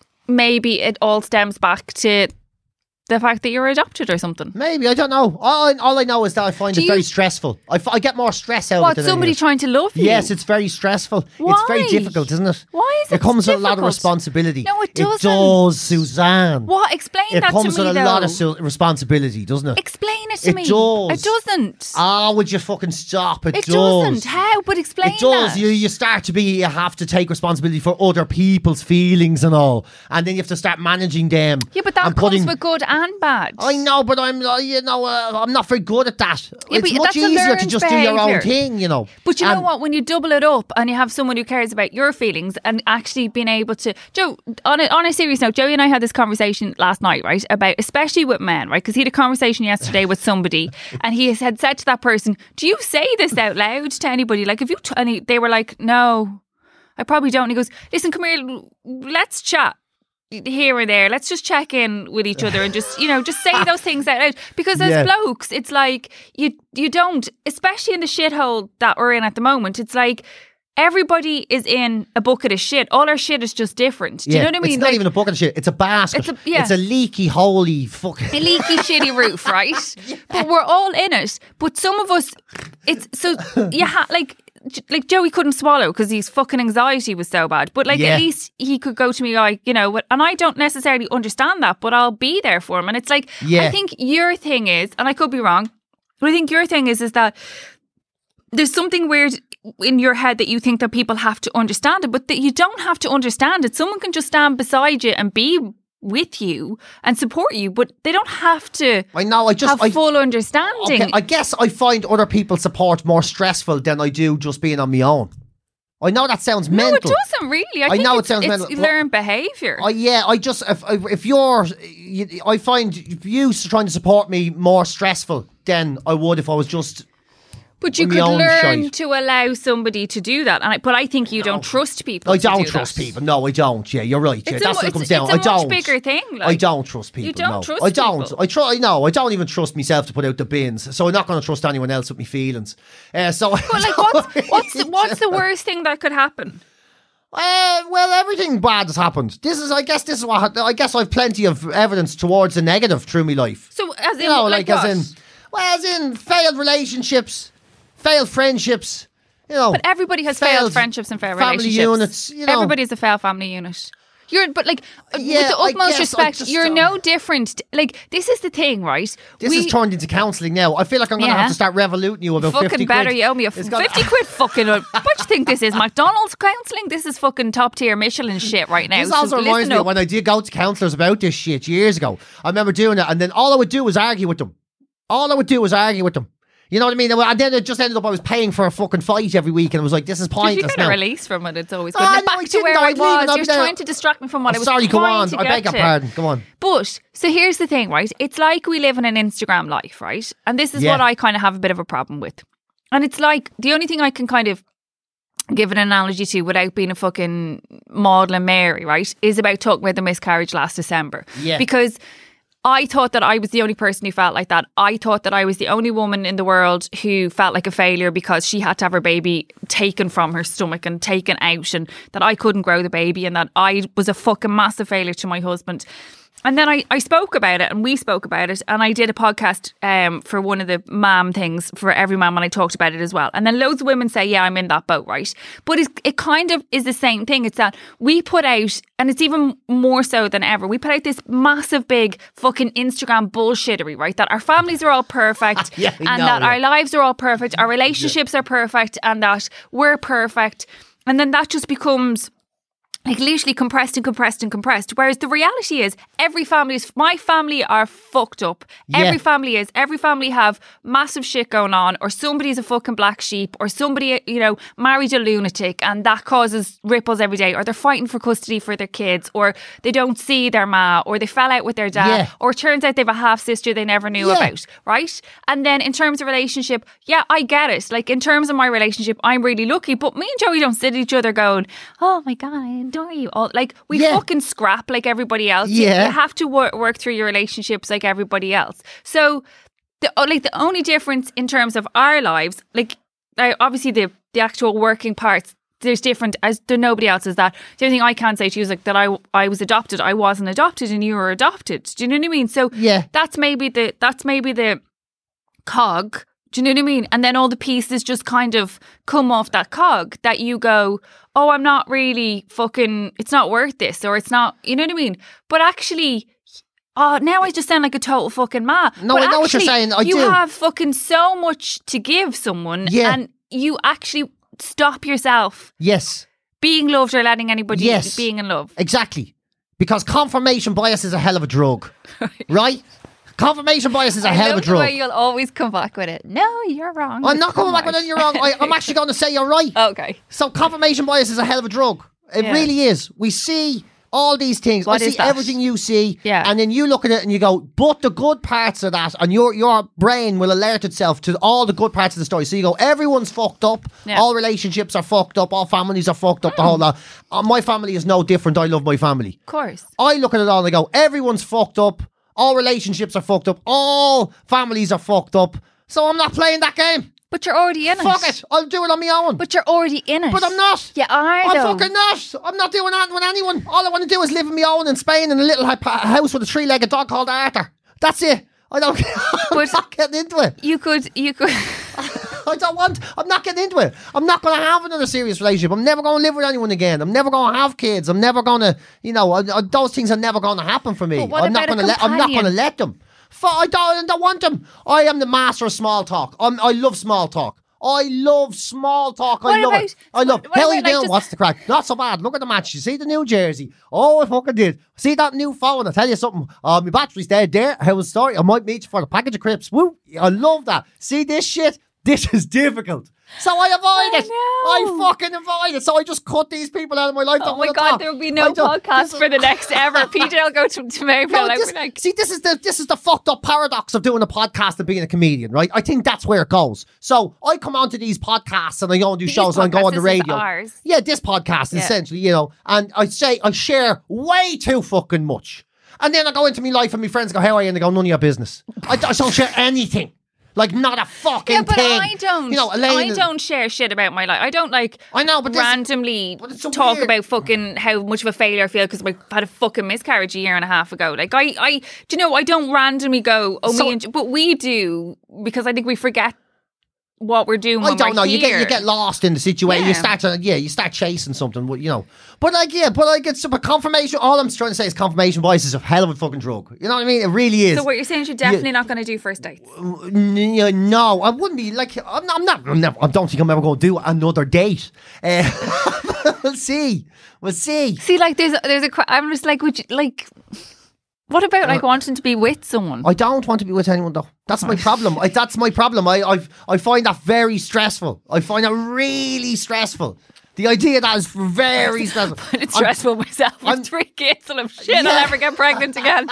maybe it all stems back to the fact that you're adopted or something. Maybe, I don't know. All I know is that I find it very stressful. I get more stress out of it What, than somebody anything. trying to love you? Yes, it's very stressful. Why? It's very difficult, isn't it? Why is it It comes with a lot of difficult? responsibility. No, it doesn't. It does, Suzanne. What? Explain It that to comes me with a though. lot of responsibility, doesn't it? Explain it to It me. does. It doesn't. Would you fucking stop? It it does. doesn't. How? But explain It does. that. You start to be. You have to take responsibility for other people's feelings and all, and then you have to start managing them. Yeah, but that and comes putting, with good and bad. I know, but I'm not very good at that. Yeah, it's but much that's a easier to learned just do your own behaviour. thing, you know. But you know And- what? When you double it up and you have someone who cares about your feelings and actually being able to... Joe, on a serious note, Joey and I had this conversation last night, right? About, especially with men, right? Because he had a conversation yesterday with somebody and he had said to that person, do you say this out loud to anybody? Like, if you... and they were like, no, I probably don't. And he goes, listen, come here, let's chat. Here or there, let's just check in with each other and just say those things out loud, because as Yeah. blokes it's like you don't, especially in the shithole that we're in at the moment, it's like everybody is in a bucket of shit. All our shit is just different. Do you know what I mean? It's not even a bucket of shit. It's a basket. It's It's a leaky, holy fucking... a leaky shitty roof, right? But we're all in it. But some of us, it's so like Joey couldn't swallow because his fucking anxiety was so bad. But like Yeah. at least he could go to me like, and I don't necessarily understand that, but I'll be there for him. And it's like, Yeah. I think your thing is, and I could be wrong, but I think your thing is that there's something weird in your head that you think that people have to understand it, but that you don't have to understand it. Someone can just stand beside you and be with you and support you, but they don't have to I know. have full understanding. Okay, I guess I find other people's support more stressful than I do just being on my own. I know that sounds mental. No, it doesn't really. I think know it's, it sounds it's mental. learned behaviour. I find you trying to support me more stressful than I would if I was just. But you on could my own learn shite. to allow somebody to do that. But I think you don't trust people. I to don't do trust that. people. No, I don't. Yeah, you're right. Yeah, that's what it comes down. It's a I much don't. bigger thing. I Like, don't trust people. You don't no. trust I don't. people. I try. No, I don't even trust myself to put out the bins. So I'm not going to trust anyone else with my feelings. But like, what's the worst thing that could happen? Well, everything bad has happened. I guess I've plenty of evidence towards the negative through my life. So, as in, You know, like as what? in failed relationships, failed friendships. You know, But everybody has failed friendships and failed family relationships. units. You know, Everybody's a failed family unit. But like, Yeah, with the I utmost guess I respect, just you're don't- no different. Like, this is the thing, right? This is turned into counselling now. I feel like I'm going to Yeah. have to start revoluting you about 50 Fucking quid. better, you owe me a It's 50 gonna- quid fucking. What do you think this is? McDonald's counselling? This is fucking top tier Michelin shit right now. This So also reminds listen me of up. when I did go to counsellors about this shit years ago. I remember doing it, and then all I would do was argue with them. You know what I mean? And then it just ended up I was paying for a fucking fight every week, and it was like, this is If you pointless get a now. release from it, it's always good. Ah, Now no, back I to didn't. where I I'd leave and was. I'd You're be there. trying to distract me from what I was Sorry, go trying on. to I get beg your to. pardon. Go on. But, so here's the thing, right? It's like we live in an Instagram life, right? And this is Yeah. what I kind of have a bit of a problem with. And it's like, the only thing I can kind of give an analogy to without being a fucking maudlin Mary, right, is about talking about the miscarriage last December. Yeah. Because I thought that I was the only person who felt like that. I thought that I was the only woman in the world who felt like a failure because she had to have her baby taken from her stomach and taken out, and that I couldn't grow the baby, and that I was a fucking massive failure to my husband. And then I spoke about it, and we spoke about it, and I did a podcast for one of the mam things for every mam, and I talked about it as well. And then loads of women say, yeah, I'm in that boat, right? But it kind of is the same thing. It's that we put out, and it's even more so than ever, we put out this massive, big fucking Instagram bullshittery, right? That our families are all perfect, Yeah, I and know, that yeah. our lives are all perfect, our relationships are perfect, and that we're perfect. And then that just becomes like literally compressed and compressed and compressed. Whereas the reality is my family are fucked up. Yeah. Every family have massive shit going on, or somebody's a fucking black sheep, or somebody, married a lunatic, and that causes ripples every day, or they're fighting for custody for their kids, or they don't see their ma, or they fell out with their dad, Yeah. or it turns out they have a half sister they never knew Yeah. about, right? And then in terms of relationship, yeah, I get it. Like in terms of my relationship, I'm really lucky, but me and Joey don't sit at each other going, oh my God, I adore you. All, like we Yeah. fucking scrap like everybody else. Yeah. You have to work through your relationships like everybody else. So the only difference in terms of our lives, obviously the actual working parts, there's different as there nobody else is that. The only thing I can say to you is like that I was adopted, I wasn't adopted, and you were adopted. Do you know what I mean? So Yeah. that's maybe the cog. Do you know what I mean? And then all the pieces just kind of come off that cog that you go, oh, I'm not really fucking, it's not worth this, or it's not, you know what I mean? But actually, now I just sound like a total fucking ma. No, But I know what you're actually, saying. I you do. have fucking so much to give someone, Yeah. and you actually stop yourself Yes. being loved or letting anybody Yes. being in love. Exactly. Because confirmation bias is a hell of a drug. Right? Confirmation bias is a hell of a drug. You'll always come back with it. No, you're wrong. I'm not coming back with it, you're wrong. I'm actually going to say you're right. Okay. So confirmation bias is a hell of a drug. It Yeah. really is. We see all these things. What I is see that? everything you see. Yeah. And then you look at it and you go, but the good parts of that, and your brain will alert itself to all the good parts of the story. So you go, everyone's fucked up. Yeah. All relationships are fucked up. All families are fucked up. The whole lot. My family is no different. I love my family. Of course. I look at it all and I go, everyone's fucked up. All relationships are fucked up. All families are fucked up. So I'm not playing that game. But you're already in Fuck it. I'll do it on my own. But you're already in it. But I'm not. You are, I'm though. fucking not. I'm not doing that with anyone. All I want to do is live on my own in Spain in a little house with a 3-legged dog called Arthur. That's it. I don't. I'm But- not getting into it. You could. I don't want. I'm not getting into it. I'm not going to have another serious relationship. I'm never going to live with anyone again. I'm never going to have kids. I'm never going to. Those things are never going to happen for me. But what I'm not about a going to let. I'm not going to companion? let them. I don't want them. I am the master of small talk. I love small talk. I love small talk. What I love about- it. I love. what How about, you like, doing? just- What's the crack? Not so bad. Look at the match. You see the new jersey? Oh, I fucking did. See that new phone? I tell you something. My battery's dead there. How was the story? I might meet you for the package of crisps. Woo! I love that. See this shit? This is difficult. So I avoid it. I fucking avoid it. So I just cut these people out of my life. Oh my God, there will be no podcast for the next ever. PJ will go to Mayfield. No, see, this is the fucked up paradox of doing a podcast and being a comedian, right? I think that's where it goes. So I come onto these podcasts and I go and do shows and I go on the radio. Ours. Yeah, this podcast essentially, you know, and I say I share way too fucking much. And then I go into my life and my friends go, how are you? And they go, none of your business. I don't share anything. Like, not a fucking but thing. I don't. You know, Elaine, I don't share shit about my life. I don't I know, but randomly but it's so talk weird. about fucking how much of a failure I feel because I had a fucking miscarriage a year and a half ago. Like do you know? I don't randomly go, but we do because I think we forget what we're doing. I don't know. You Here. get lost in the situation. Yeah. You start chasing something. You know, but it's a confirmation. All I'm trying to say is confirmation bias is a hell of a fucking drug. You know what I mean? It really is. So what you're saying is you're definitely not going to do first dates. No, I wouldn't be like. I'm never. I don't think I'm ever going to do another date. We'll see. See, like there's I'm just like, would you like? What about like wanting to be with someone? I don't want to be with anyone though. That's my problem. That's my problem. I find that very stressful. I find that really stressful. The idea that is very stressful. It's stressful myself with 3 kids and I'm shit. I'll never get pregnant again.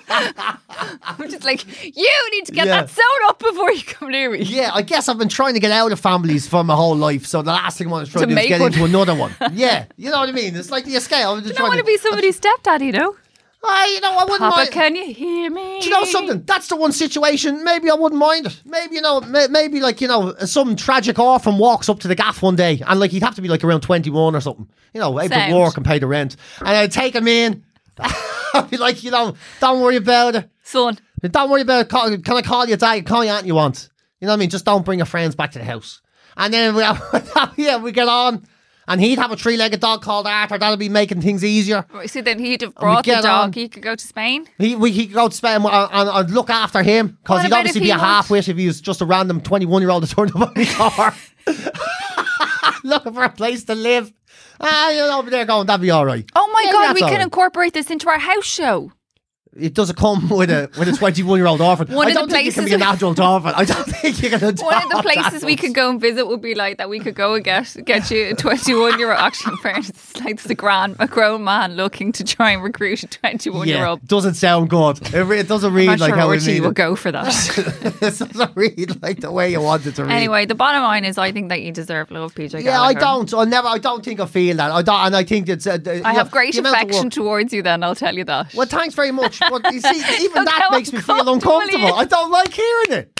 I'm just like, you need to get that sewn up before you come near me. Yeah, I guess I've been trying to get out of families for my whole life. So the last thing I want to try to do is get into another one. Yeah, you know what I mean? It's like the escape. I don't want to be somebody's stepdaddy, though. I wouldn't Papa, mind. can you hear me? Do you know something? That's the one situation. Maybe I wouldn't mind it. Maybe, maybe like, some tragic orphan walks up to the gaff one day and like he'd have to be like around 21 or something. You know, able to work and pay the rent. And I'd take him in. I'd be like, don't worry about it. Son. Don't worry about it. Can I call you dad? Call you aunt you want. You know what I mean? Just don't bring your friends back to the house. And then we get on. And he'd have a 3-legged dog called Arthur. That'll be making things easier. So then he'd have brought the dog. He could go to Spain. He could go to Spain and I'd look after him because he'd obviously be a half-wit if he was just a random 21-year-old that turned up on his car. Looking for a place to live. Over there going, that'd be all right. Oh my God, we can all right. incorporate this into our house show. It doesn't come with a 21-year-old orphan. I don't think you can be an adult orphan. I don't think you can adopt. One of the places we could go and visit would be like that. We could go and get you a 21-year-old. Actually, in fairness, it's like there's a grown man looking to try and recruit a 21-year-old. Doesn't sound good. It doesn't read I'm not like sure how we Archie mean will it. go for that. It doesn't read like the way you want it to read. Anyway, the bottom line is I think that you deserve love, PJ. Yeah, I Gallagher. don't. I don't think I feel that. I don't, and I think it's. I have great affection towards you. Then I'll tell you that. Well, thanks very much. But you see, even Look that how makes me feel uncomfortable uncomfortable. he is. I don't like hearing it.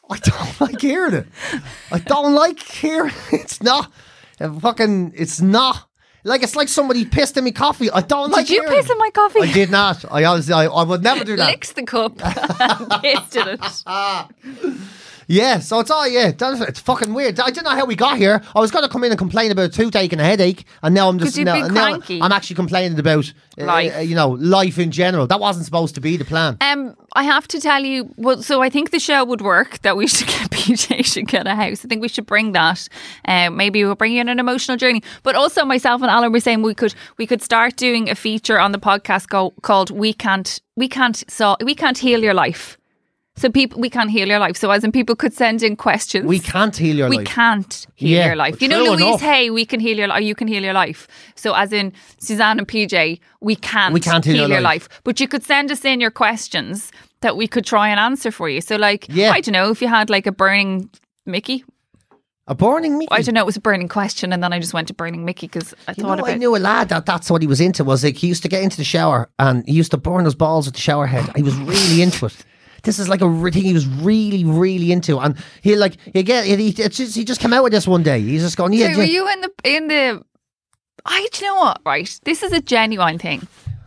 I don't like hearing it. It's not. It's not. Like, it's like somebody pissed in my coffee. I don't like Did you hearing piss it. in my coffee? I did not. I would never do that. Licks the cup and pissed in it. Yeah, so it's fucking weird. I didn't know how we got here. I was going to come in and complain about a toothache and a headache, and now I'm just 'Cause you've been cranky. I'm actually complaining about Life. life in general. That wasn't supposed to be the plan. I have to tell you, well, so I think the show would work that we should get PJ should get a house. I think we should bring that. Maybe we'll bring you on an emotional journey. But also myself and Alan were saying we could start doing a feature on the podcast called We Can't Heal Your Life. So we can't heal your life. So as in people could send in questions. We can't heal your life. We can't heal your life. You know, true Louise enough. Hay, you can heal your life. So as in Suzanne and PJ, we can't heal your life. But you could send us in your questions that we could try and answer for you. So like, I don't know, if you had like a burning Mickey. A burning Mickey? I don't know, it was a burning question and then I just went to burning Mickey because I thought about I knew a lad that's what he was into. Was like he used to get into the shower and he used to burn his balls with the shower head. He was really into it. This is like a thing he was really, really into, and he just came out with this one day. He's just going, yeah. So were you in the? Do you know what? Right, this is a genuine thing.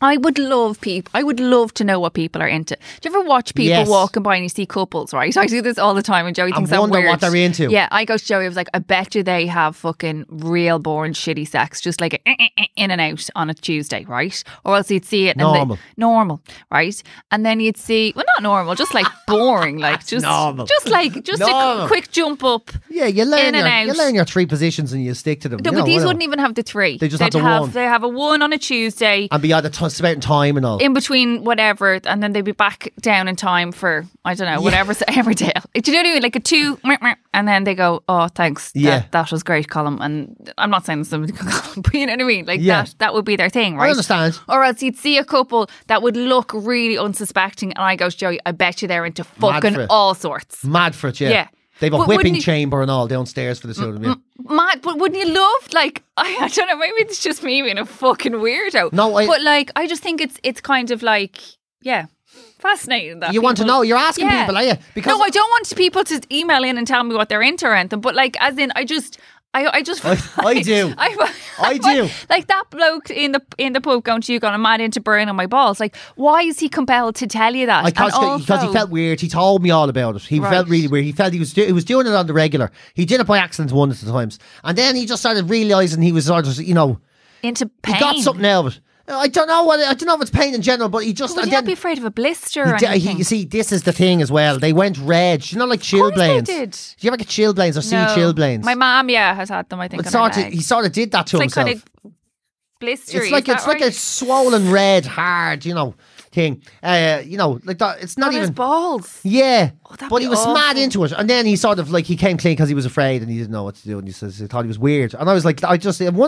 I would love to know what people are into. Do you ever watch people Yes. walking by and you see couples, right? I do this all the time and Joey thinks I'm wonder weird. what they're into. Yeah, I go to Joey, I was like, I bet you they have fucking real boring shitty sex, just like in and out on a Tuesday, right? Or else you'd see it normal, right? And then you'd see, well, not normal, just like boring, like just Normal. just Normal. a quick jump up. Yeah, you In and out. learn your 3 positions and you stick to them. No, you but know, these whatever. wouldn't even have the 3. They just have the one. They have a 1 on a Tuesday. And be either about time and all. In between whatever, and then they'd be back down in time for, I don't know, whatever, every day. Do you know what I mean? Like a 2, and then they go, oh, thanks. Yeah. That was great, Colin. And I'm not saying somebody could call, but you know what I mean? Like Yeah. that would be their thing, right? I understand. Or else you'd see a couple that would look really unsuspecting, and I go, Joey, I bet you they're into Mad for fucking it. all sorts. Mad for it, yeah. Yeah. They've a But whipping wouldn't you- chamber and all downstairs for the two of them, yeah. Mad, but wouldn't you love, like, I don't know, maybe it's just me being a fucking weirdo. No, but like, I just think it's kind of like, yeah, fascinating that You want to people- know? You're asking Yeah. people, are you? Because No, I don't want people to email in and tell me what they're into or anything, but like, as in, I just I do. I do. Like that bloke in the pub going to you, going, I'm mad into burning on my balls. Like, why is he compelled to tell you that? Because he felt weird. He told me all about it. He Right. felt really weird. He felt he was doing it on the regular. He did it by accident one of the times, and then he just started realising he was sort of, into pain. he got something out of it. I don't know if it's pain in general, but he just Would and you not then be afraid of a blister or he, anything? you see, this is the thing as well. They went red. You know, like chilblains. they did. Do you ever get chilblains or see chilblains? My mom, has had them, I think, But on her he legs. sort of did that to It's like himself. kind of blistery. It's like a swollen red, hard, thing. Like that. It's not his even. balls. Yeah, that'd but be he was mad awful. into it, and then he sort of like he came clean because he was afraid and he didn't know what to do, and he thought he was weird, and I was like, once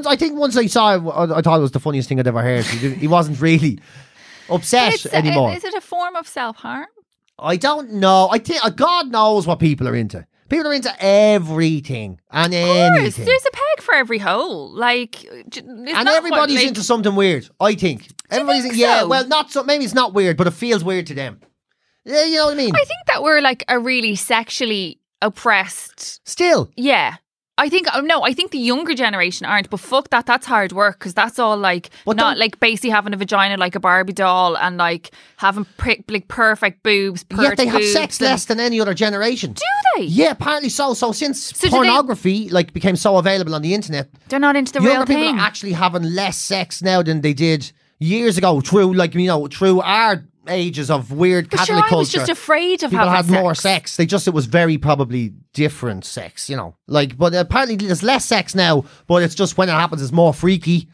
I saw it, I thought it was the funniest thing I'd ever heard. He wasn't really upset anymore. Is it a form of self-harm? I don't know. I think God knows what people are into. People are into everything and Of course, anything, there's a peg for every hole. Like, and everybody's into something weird. I think everybody's think yeah. so? Well, not so. Maybe it's not weird, but it feels weird to them. Yeah, you know what I mean. I think that we're like a really sexually oppressed. Still, Yeah. I think the younger generation aren't, but fuck that, that's hard work, because that's all like, But not don't- like basically having a vagina like a Barbie doll and like having like perfect boobs, yet they have boobs sex and- less than any other generation. Do they? Yeah, apparently so. So since So do they- pornography became so available on the internet, They're not into the younger real people thing. are actually having less sex now than they did years ago. Through our ages of weird But Catholic sure, I was culture. just afraid of People having had more sex. It was very probably different sex, but apparently there's less sex now, but it's just when it happens, it's more freaky.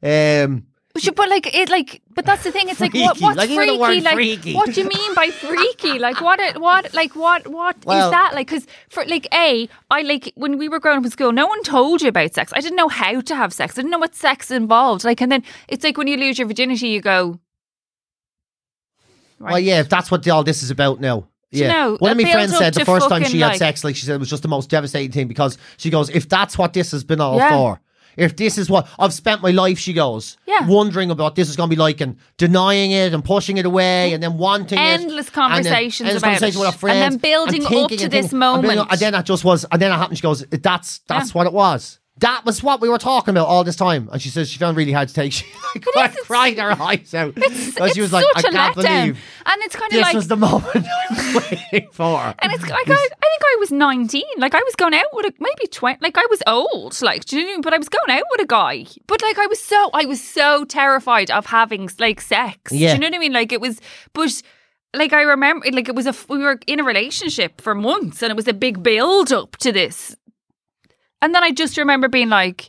But that's the thing. It's like what's Freaky. Like, even the freaky? word Like, freaky. what do you mean by freaky? Like, what is that? Like, because for like, I like when we were growing up in school, no one told you about sex. I didn't know how to have sex. I didn't know what sex involved. Like, and then it's like when you lose your virginity, you go. Right. Well, yeah, that's what all this is about now. you Yeah. know, One of my it friends builds said up the to first time fucking, she had like- sex, like she said, it was just the most devastating thing because she goes, if that's what this has been all Yeah. for, if this is what I've spent my life, she goes, Yeah. wondering about what this is going to be like and denying it and pushing it away and then wanting Endless it. conversations endless about conversations it. with her friends. And then building up thinking to and this thinking, and building up- moment. And then that happened. She goes, that's what it was. That was what we were talking about all this time. And she says she found it really hard to take. She cried her eyes out. It's She was like, I such a can't letdown. believe And it's kind of this like, was the moment I was waiting for. and it's like, I think I was 19. Like, I was going out with maybe 20. Like, I was old. Like, do you know what I mean? But I was going out with a guy. But like, I was so terrified of having like sex. Yeah. Do you know what I mean? Like, it was, but like, I remember, like, it was we were in a relationship for months, and it was a big build up to this. And then I just remember being like,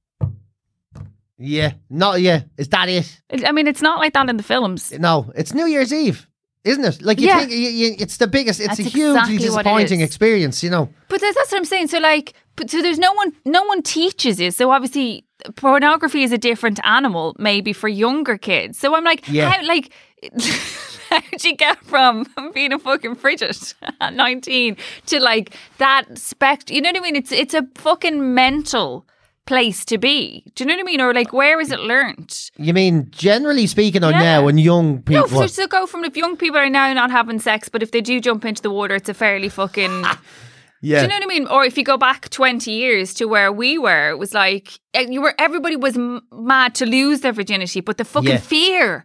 Yeah. Is that it? I mean, it's not like that in the films. No, it's New Year's Eve, isn't it? Like, Yeah. think it's the biggest, it's That's a hugely exactly what it disappointing is. experience, But that's what I'm saying. So like, so there's no one teaches you. So obviously, pornography is a different animal, maybe for younger kids. So I'm like, Yeah. how'd you get from being a fucking frigid at 19 to like that you know what I mean? It's a fucking mental place to be. Do you know what I mean? Or like, where is it learnt? You mean, generally speaking, or Yeah. now, when young people... No, so go from if young people are now not having sex, but if they do jump into the water, it's a fairly fucking... yeah. Do you know what I mean? Or if you go back 20 years to where we were, it was like everybody was mad to lose their virginity, but the fucking Yeah. fear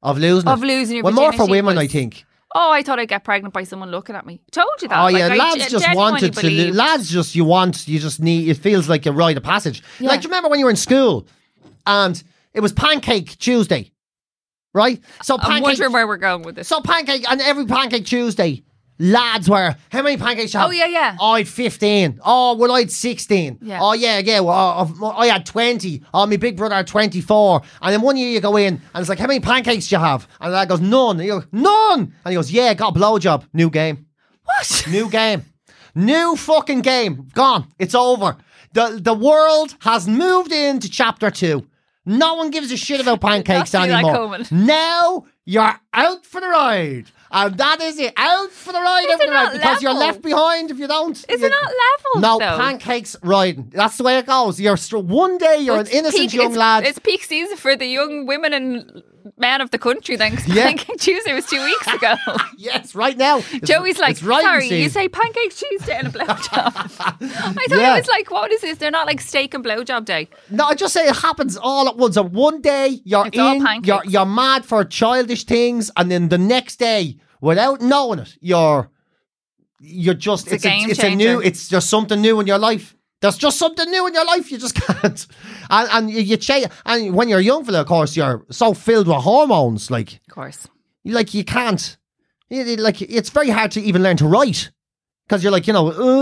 Of losing Of losing your Well, more for virginity women, was- I think. Oh, I thought I'd get pregnant by someone looking at me. Told you that. Oh Like, yeah, I lads just genuinely wanted to. believed. Lads just you just need. It feels like a rite of passage. Yeah. Like, do you remember when you were in school, and it was Pancake Tuesday, right? So I'm pancake. wondering where we're going with this. So pancake, and every Pancake Tuesday, lads were, how many pancakes you have? Oh, yeah. Oh, I had 15. Oh, well, I had 16. Yeah. Oh, yeah. Well, I had 20. Oh, my big brother had 24. And then one year you go in, and it's like, how many pancakes do you have? And the lad goes, none. And you go, none. And he goes, yeah, got a blowjob. New game. What? New game. New fucking game. Gone. It's over. The world has moved into chapter 2. No one gives a shit about pancakes see that anymore. coming. Now you're out for the ride. And that is it. Out for the ride, out for it the ride. not Because you're level? left behind if you don't. Is You- it not level? No, though? pancakes riding. That's the way it goes. You're one day you're an It's innocent peak- young it's- lad. It's peak season for the young women and men of the country then. 'Cause Yeah. Pancake Tuesday was 2 weeks ago. Yes, right now. Joey's like, it's riding sorry, you season. say Pancake Tuesday and a blowjob. I thought Yeah. it was like, what is this? They're not like steak and blowjob day. No, I just say it happens all at once. And one day you're It's all in, pancakes. you're mad for childish things, and then the next day, without knowing it, you're just It's a game it's changer. it's just something new in your life. There's just something new in your life. You just can't, and you change. And when you're a young fella, of course, you're so filled with hormones, like Of course. you can't. Like it's very hard to even learn to write. Because you're like,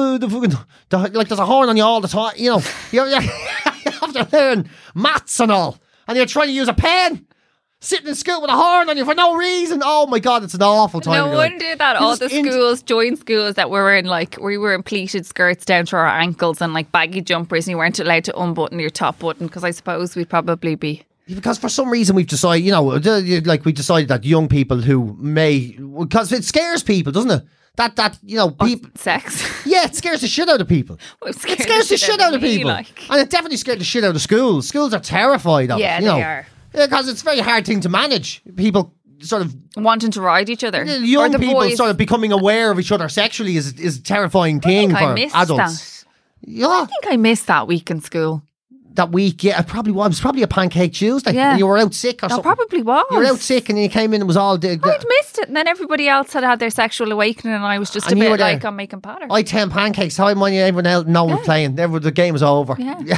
like there's a horn on you all the time, you know. You have to learn maths and all. And you're trying to use a pen. Sitting in school with a horn on you for no reason. Oh my God, it's an awful time. No in your life. wonder that You're all the just in- schools, joined schools that were in like, we were in pleated skirts down to our ankles and like baggy jumpers and you weren't allowed to unbutton your top button because I suppose we'd probably be. Because for some reason we've decided, like we decided that young people who may, because it scares people, doesn't it? That people. Sex. Yeah, it scares the shit out of people. Well, It scares the shit out of me, people. like. And it definitely scared the shit out of schools. Schools are terrified of Yeah, it. You know. they are. Yeah, because it's a very hard thing to manage. People sort of, Wanting to ride each other. young Or the people boys. sort of becoming aware of each other sexually is a terrifying I thing think for I missed adults. that. Yeah, I think I missed that week in school. that week, yeah, it probably was. It was probably a Pancake Tuesday. Yeah. And you were out sick or That something. probably was. You were out sick and you came in and it was all... I'd missed it, and then everybody else had their sexual awakening, and I was just a And you were bit there. like, I'm making pattern. I 10 pancakes. How many everyone else no one was playing? The game was over. Yeah.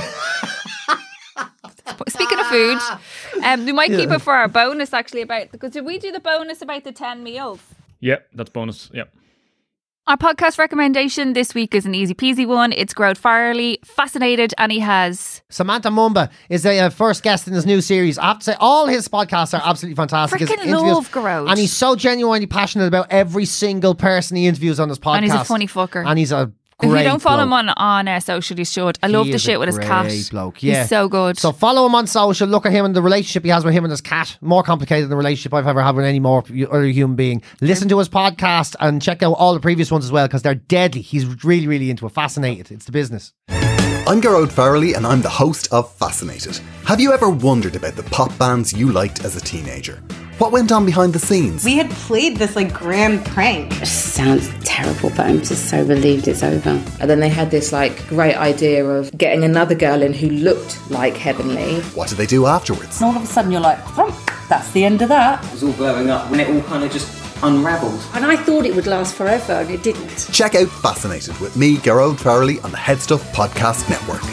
Speaking of food, we might keep it for our bonus actually because did we do the bonus about the 10 meals? Yep, that's bonus. Yep. Our podcast recommendation this week is an easy peasy one. It's Grode Farley, fascinated, and he has Samantha Mumba is the first guest in this new series. I have to say, all his podcasts are absolutely fantastic. His Freaking interviews- love Garode. And he's so genuinely passionate about every single person he interviews on his podcast. And he's a funny fucker. And he's a If great you don't follow bloke. him on social, you should. I love He the is shit a with his cat. great bloke, yeah. He's so good. So follow him on social. Look at him and the relationship he has with him and his cat. More complicated than the relationship I've ever had with any more other human being. Listen to his podcast and check out all the previous ones as well because they're deadly. He's really, really into it. Fascinated. It's the business. I'm Garode Farrelly and I'm the host of Fascinated. Have you ever wondered about the pop bands you liked as a teenager? What went on behind the scenes? We had played this like grand prank. It sounds terrible, but I'm just so relieved it's over. And then they had this like great idea of getting another girl in who looked like Heavenly. What did they do afterwards? And all of a sudden you're like, that's the end of that. It was all blowing up when it all kind of just unravelled. And I thought it would last forever, and it didn't. Check out Fascinated with me, Garode Farrelly, on the Headstuff Podcast Network.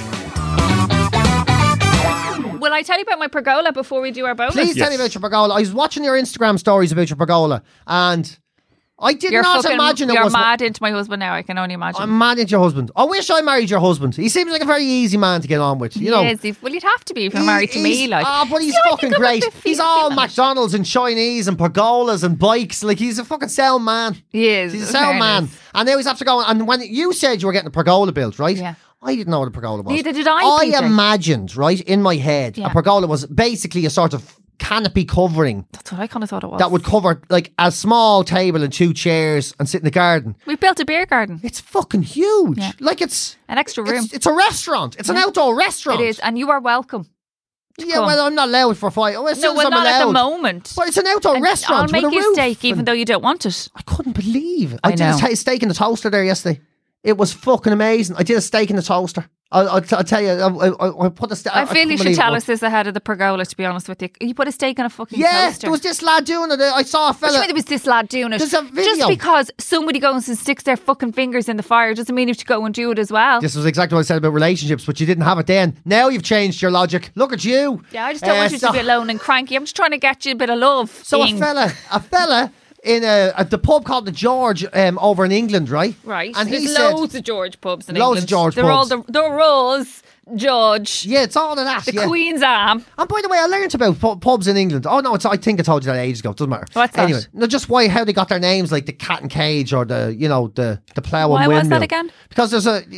Will I tell you about my pergola before we do our bonus? Please tell me about your pergola. I was watching your Instagram stories about your pergola and I did not imagine it You're was... mad into my husband now, I can only imagine. I'm mad at your husband. I wish I married your husband. He seems like a very easy man to get on with. You know. Yes, well, you'd have to be if you're married to me. Like, but he's See, I fucking think I'm a great. bit He's feisty all man. McDonald's and Chinese and pergolas and bikes. Like he's a fucking sound man. He is. He's a in sound man. fairness. And now he's after going. And when you said you were getting a pergola built, right? Yeah. I didn't know what a pergola was. Neither did I, I PJ. imagined, right, in my head, Yeah. a pergola was basically a sort of canopy covering That's what I kind of thought it was. that would cover like a small table and 2 chairs and sit in the garden. We built a beer garden, It's fucking huge. Yeah. Like it's an extra room. it's a restaurant. It's an outdoor restaurant. It is, and you are welcome. Yeah, come. well, I'm not allowed for 5. Oh, as No, soon as well, I'm not at the allowed. moment. But it's an outdoor And restaurant. I'll make with a you roof steak, even and- though you don't want it. I couldn't believe it. I I did know. a steak in the toaster there yesterday. It was fucking amazing. I did a steak in the toaster. I'll tell you. I'll put a I feel you should tell us this ahead of the pergola, to be honest with you. You put a steak on a fucking toaster. There was this lad doing it. I saw a fella. What do you mean there was this lad doing it? There's a video. Just because somebody goes and sticks their fucking fingers in the fire doesn't mean you have to go and do it as well. This was exactly what I said about relationships, but you didn't have it then. Now you've changed your logic. Look at you. Yeah, I just don't want you to be alone and cranky. I'm just trying to get you a bit of love. So a fella in at the pub called the George over in England, right? Right. And there's he said, loads of George pubs in Loads England. of George They're pubs. all the Rose, George. Yeah, it's all of that. The Queen's Arm. And by the way, I learned about pubs in England. Oh no, I think I told you that ages ago. It doesn't matter. What's that? Anyway, no, just how they got their names, like the Cat and Cage or the Plough and Windmill. Why was that again? Because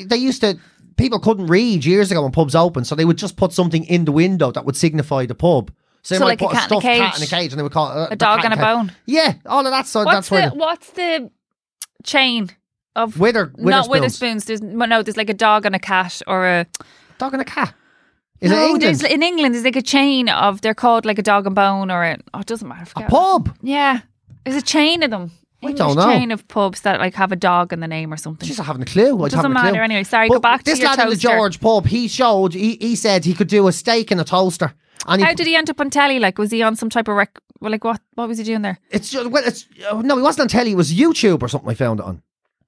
people couldn't read years ago when pubs opened, so they would just put something in the window that would signify the pub. So they might like put a cat in a stuffed cat cage. in a cage, and they would call it a dog and a bone. Yeah, all of that. So What's that's the chain of Witherspoons. not Witherspoons? There's like a dog and a cat or a dog and a cat. Is it England? In England, there's like a chain of they're called like a dog and bone or it doesn't matter. A pub. Yeah, there's a chain of them. I don't know. Chain of pubs that like have a dog in the name or something. She's not having a clue. It doesn't matter anyway. Sorry, but go back to your toaster. This lad in the George pub, he said he could do a steak in a toaster. And how did he end up on telly? Like, was he on some type of what was he doing there? No, he wasn't on telly. It was YouTube or something. I found it on.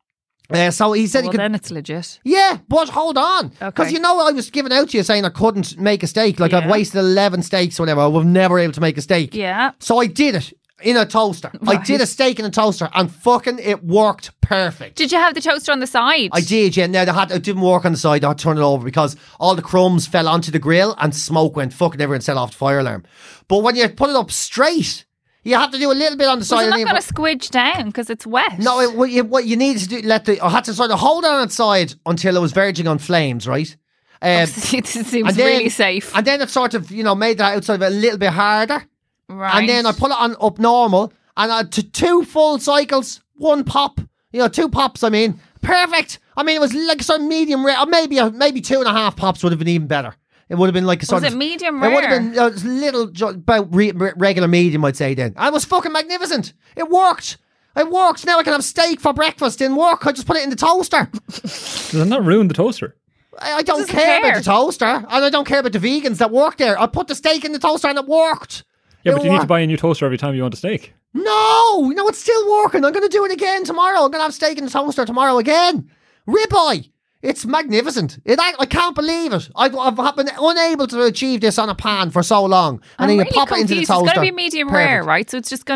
So he said he could. Then it's legit. Yeah, but hold on, because I was giving out to you saying I couldn't make a steak. Like I've wasted 11 steaks or whatever. I was never able to make a steak. Yeah. So I did it in a toaster. Right. I did a steak in a toaster, and fucking it worked perfect. Did you have the toaster on the side? I did, yeah. Now it didn't work on the side. I had to turn it over because all the crumbs fell onto the grill and smoke went fucking everywhere and set off the fire alarm. But when you put it up straight, you have to do a little bit on the side. It's not going to squidge down because it's wet. No, what you need to do, I had to sort of hold it on its side until it was verging on flames, right? It seems really safe. And then it sort of, made that outside a little bit harder. Right. And then I put it on up normal, and I to 2 full cycles, 1 pop. 2 pops. I mean, perfect. I mean, it was like sort of medium rare. Maybe 2.5 pops would have been even better. It would have been like a sort of. Was it medium rare? It would have been little, about regular medium, I'd say then. And it was fucking magnificent. It worked. It worked. Now I can have steak for breakfast. Didn't work. I just put it in the toaster. Does it not ruin the toaster? I don't care about the toaster, and I don't care about the vegans that work there. I put the steak in the toaster and it worked. Yeah, but you need to buy a new toaster every time you want a steak. No, it's still working. I'm going to do it again tomorrow. I'm going to have steak in the toaster tomorrow again. Ribeye. It's magnificent. I can't believe it. I've been unable to achieve this on a pan for so long. And then you pop it into the toaster. It's going to be medium rare, right? So it's just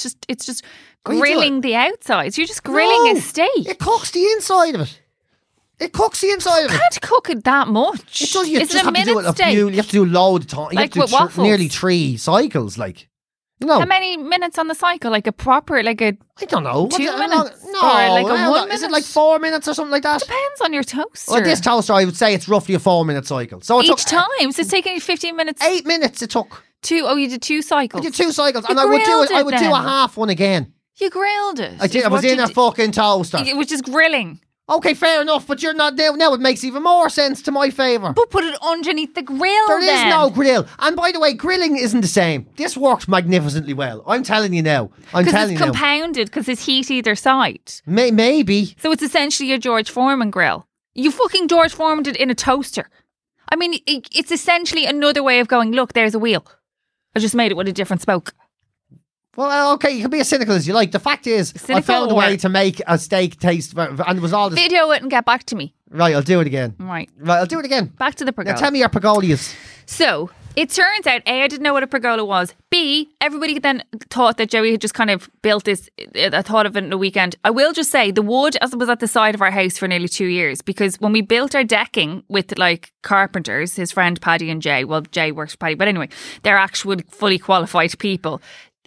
grilling the outsides. You're just grilling a steak. It cooks the inside of it. You can't cook it that much. It does. You Is just it have to do it a few. You have to do a load of time. You like have with to do waffles? nearly 3 cycles. How many minutes on the cycle? Like a proper, like a. I don't know. 2 minutes? No, or like a 1 minute? Is it like 4 minutes or something like that? Depends on your toaster. Well, this toaster, I would say it's roughly a 4-minute cycle. So each time, so it's taking you 15 minutes. 8 minutes it took. 2. Oh, you did 2 cycles. I did 2 cycles, You and I would do grilled a half one again. You grilled it. I did. I was in a fucking toaster. Which is grilling. Okay, fair enough, but you're not now. Now it makes even more sense to my favour. But put it underneath the grill. There is no grill, and by the way, grilling isn't the same. This works magnificently well. I'm telling you now. Because it's compounded because there's heat either side. Maybe. So it's essentially a George Foreman grill. You fucking George Foreman it in a toaster. I mean, it's essentially another way of going. Look, there's a wheel. I just made it with a different spoke. Well, okay, you can be as cynical as you like. The fact is, I found a way to make a steak taste, and it was all this. Video it and get back to me. Right, I'll do it again. Right, I'll do it again. Back to the pergola. Now tell me your pergolias. So, it turns out, A, I didn't know what a pergola was. B, everybody then thought that Joey had just kind of built this. I thought of it in a weekend. I will just say, the wood was at the side of our house for nearly 2 years, because when we built our decking with like carpenters, his friend Paddy and Jay, well, Jay works for Paddy, but anyway, they're actual fully qualified people.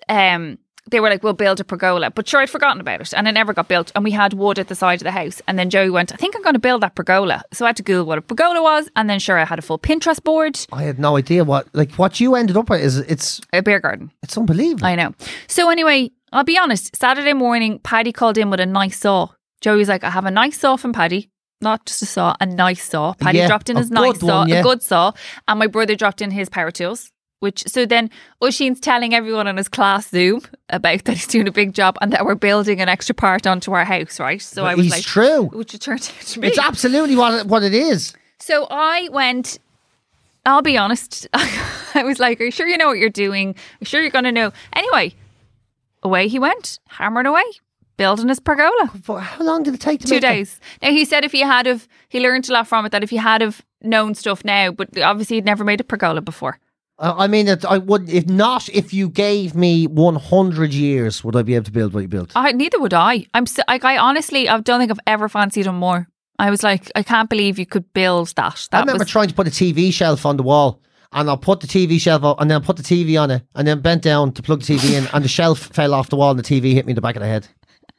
They were like, we'll build a pergola. But sure, I'd forgotten about it. And it never got built. And we had wood at the side of the house. And then Joey went, I think I'm going to build that pergola. So I had to Google what a pergola was. And then sure, I had a full Pinterest board. I had no idea what you ended up with. It's a beer garden. It's unbelievable. I know. So anyway, I'll be honest. Saturday morning, Paddy called in with a nice saw. Joey was like, I have a nice saw from Paddy. Not just a saw, a nice saw. Paddy dropped in his nice saw, a good saw. And my brother dropped in his power tools. So then Oisín's telling everyone on his class Zoom about that he's doing a big job and that we're building an extra part onto our house, right? So I was like, true. which it turned out to be. It's absolutely what it is. So I went, I'll be honest, I was like, are you sure you know what you're doing? Are you sure you're going to know? Anyway, away he went, hammering away, building his pergola. How long did it take to 2 make days. Now, he said he learned a lot from it, that if he had have known stuff now, but obviously he'd never made a pergola before. I mean, I would, if you gave me 100 years, would I be able to build what you built? Neither would I. I honestly, I don't think I've ever fancied him more. I was like, I can't believe you could build that. I remember trying to put a TV shelf on the wall, and I'll put the TV shelf up, and then I'll put the TV on it, and then bent down to plug the TV in, and the shelf fell off the wall, and the TV hit me in the back of the head.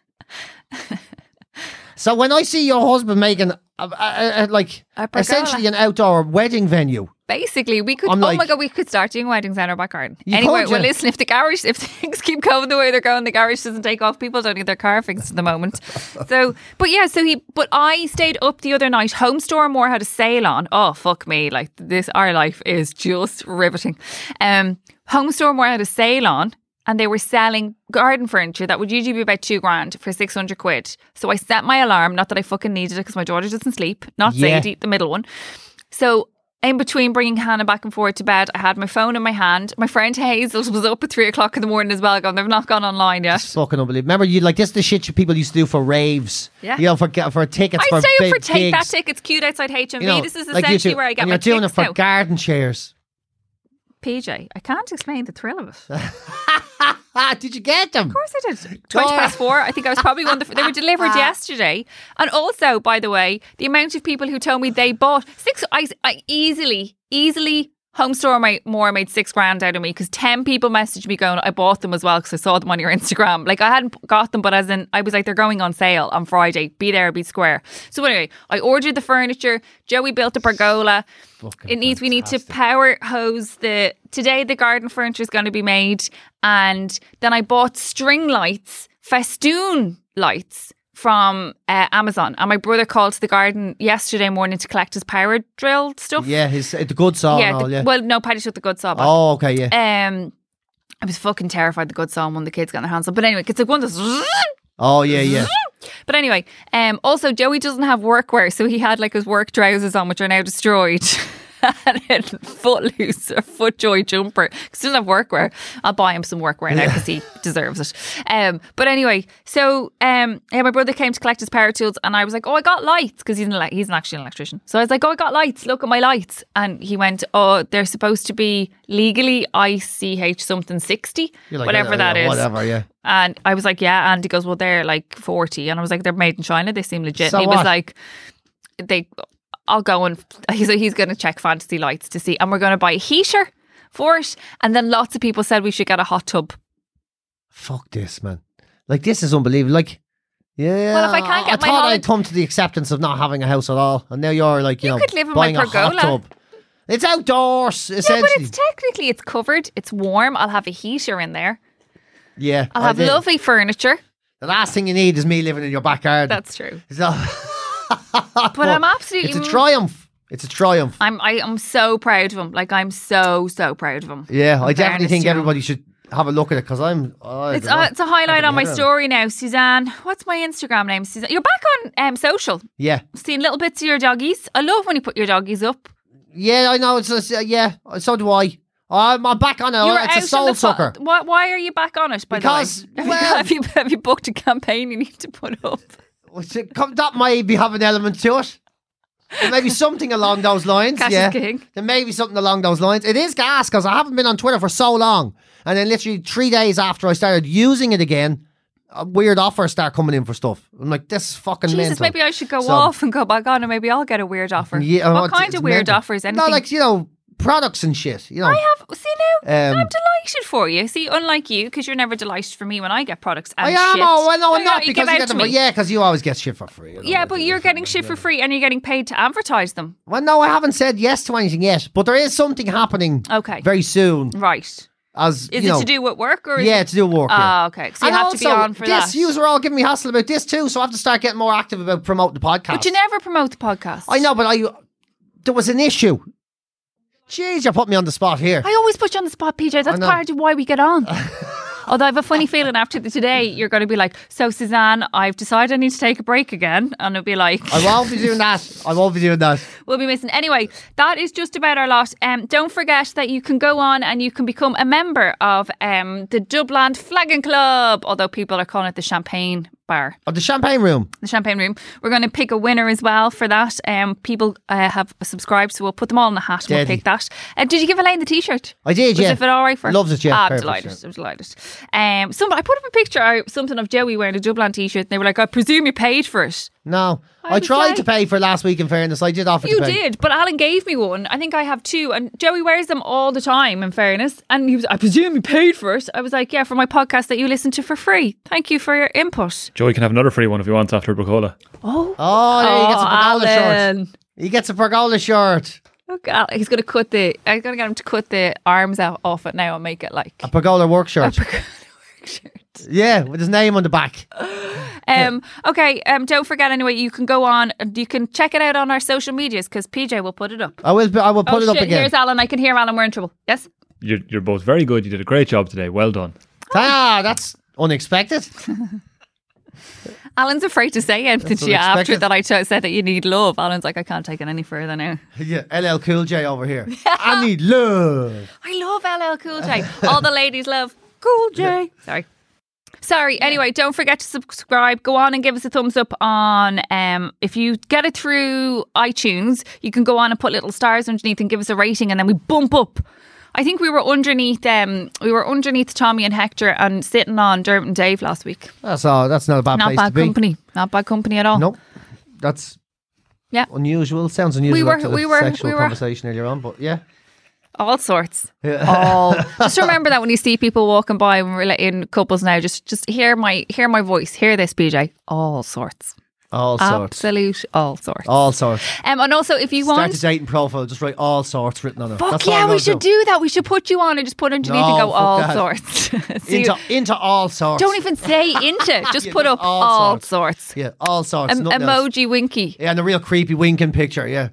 So when I see your husband making essentially an outdoor wedding venue, basically we could. I'm Oh my god, we could start doing weddings in our back garden. Anyway, well, listen, if things keep going the way they're going, the garage doesn't take off. People don't need their car fixed at the moment. But I stayed up the other night. Home Store More had a sale on. Oh fuck me, like this, our life is just riveting. Home Store More had a sale on. And they were selling garden furniture that would usually be about £2,000 for 600 quid. So I set my alarm, not that I fucking needed it because my daughter doesn't sleep, not Sadie, the middle one. So in between bringing Hannah back and forth to bed, I had my phone in my hand. My friend Hazel was up at 3 o'clock in the morning as well, going, they've not gone online yet. It's fucking unbelievable. Remember, this is the shit people used to do for raves. Yeah. You know, for tickets. I stay up for gigs. that tickets queued outside HMV. You know, this is essentially where I get my tickets. You're doing it for garden chairs. PJ, I can't explain the thrill of it. Did you get them? Of course I did. 4:20. I think I was probably one of the... They were delivered yesterday. And also, by the way, the amount of people who told me they bought... I easily... Home Store More made $6,000 out of me because 10 people messaged me going, I bought them as well because I saw them on your Instagram. Like I hadn't got them, but as in, I was like, they're going on sale on Friday. Be there, be square. So anyway, I ordered the furniture. Joey built a pergola. We need to power hose today the garden furniture is going to be made. And then I bought string lights, festoon lights from Amazon, and my brother called to the garden yesterday morning to collect his power drill stuff. Yeah, the good saw and all, yeah. Well, no, Paddy took the good saw back. Oh, okay, yeah. I was fucking terrified the good saw and one of the kids got their hands on. But anyway, it's like one that's... Oh, yeah. But anyway, also Joey doesn't have workwear, so he had like his work trousers on, which are now destroyed. And a Footloose or FootJoy jumper. Because he doesn't have workwear. I'll buy him some workwear now because he deserves it. But anyway, so my brother came to collect his power tools, and I was like, oh, I got lights, because he's actually an electrician. So I was like, oh, I got lights. Look at my lights. And he went, oh, they're supposed to be legally ICH something 60, like, whatever that is. Whatever, yeah. And I was like, yeah. And he goes, well, they're like 40. And I was like, they're made in China. They seem legit. So and he was like, I'll go and he's going to check Fantasy Lights to see, and we're going to buy a heater for it. And then lots of people said we should get a hot tub. Fuck this, man. Like, this is unbelievable. Like, yeah. Well, if I can't get I thought I'd come to the acceptance of not having a house at all, and now you're like, you could live in buying my a hot pergola. tub. It's outdoors, essentially. Yeah, but it's covered. It's warm. I'll have a heater in there. Yeah. I'll have lovely furniture. The last thing you need is me living in your back garden. That's true. But I'm absolutely... It's a triumph. It's a triumph. I'm so proud of him. Like, I'm so proud of him. Yeah, I definitely think everybody should have a look at it, because it's a highlight on my story now. Suzanne, what's my Instagram name? Suzanne. You're back on social. Yeah. Seeing little bits of your doggies. I love when you put your doggies up. Yeah, I know. Yeah, so do I. I'm back on it. It's a soul sucker. Why are you back on it, by because, the way? Have you booked a campaign you need to put up? That might be have an element to it. There may be something along those lines. Cash yeah, is king. There may be something along those lines. It is gas, because I haven't been on Twitter for so long, and then literally 3 days after I started using it again, weird offers start coming in for stuff. I'm like, this is fucking Jesus, mental. maybe I should go off and go back on, and maybe I'll get a weird offer. Yeah, what kind of weird offers? Anything? No, like, products and shit. I have. See now, I'm delighted for you. See, unlike you, because you're never delighted for me when I get products and I am. shit. Oh, well, no, I'm not, you because give you out get to them. me. Yeah, because you always get shit for free. Yeah, but you're getting shit for free, and you're getting paid to advertise them. Well, no, I haven't said yes to anything yet, but there is something happening. Okay. Very soon. Right. Is it to do with work, or? To do with work. Ah, okay. So you have to be on for that. You were all giving me hassle about this too, so I have to start getting more active about promoting the podcast. But you never promote the podcast. I know, but there was an issue. Jeez, you put me on the spot here. I always put you on the spot, PJ. That's part of why we get on. Although I have a funny feeling after today, you're going to be like, so Suzanne, I've decided I need to take a break again. And it'll be like... I won't be doing that. We'll be missing. Anyway, that is just about our lot. Don't forget that you can go on and you can become a member of the Dubland Flagging Club, although people are calling it the Champagne Bar. Oh, the Champagne Room. The Champagne Room. We're going to pick a winner as well for that. People have subscribed, so we'll put them all in the hat and we'll pick that. Did you give Elaine the t-shirt? I did, Was it all right for her? Loved it, yeah. I'm delighted. I'm delighted. I put up a picture something of Joey wearing a Dubland t-shirt and they were like, I presume you paid for it. No. I tried to pay for last week, in fairness. I did offer to pay. You did, but Alan gave me one. I think I have two. And Joey wears them all the time, in fairness. And he was, I presume you paid for it. I was like, yeah, for my podcast that you listen to for free. Thank you for your input. Joey can have another free one if he wants after Bacola. He gets a Pergola Alan. shirt. He gets a Pergola shirt. Look, he's going to I'm going to get him to cut the arms off it now and make it like... A Pergola work shirt. Shirt. Yeah, with his name on the back. Okay, don't forget anyway, you can go on and you can check it out on our social medias because PJ will put it up. I will put it up again. Here's Alan. I can hear Alan. We're in trouble. Yes? You're both very good. You did a great job today. Well done. That's unexpected. Alan's afraid to say anything to you after that I said that you need love. Alan's like, I can't take it any further now. Yeah, LL Cool J over here. I need love. I love LL Cool J. All the ladies love Cool J. Sorry. Anyway, don't forget to subscribe. Go on and give us a thumbs up on if you get it through iTunes, you can go on and put little stars underneath and give us a rating and then we bump up. I think we were underneath Tommy and Hector and sitting on Dermot and Dave last week. That's all. That's not a bad place to be. Not bad company at all. Nope. That's unusual. Sounds unusual to the sexual conversation earlier on, but yeah. All sorts. Just remember that when you see people walking by when we're in couples now, just hear my voice. Hear this, BJ. All sorts. All sorts. Absolute all sorts. All sorts. And also if you want... Start a dating profile, just write all sorts written on it. Fuck yeah, we should do that. We should put you on and just put underneath and go all sorts. into all sorts. Don't even say into. Just put up all sorts. Yeah, all sorts. Emoji winky. Yeah, and a real creepy winking picture, yeah.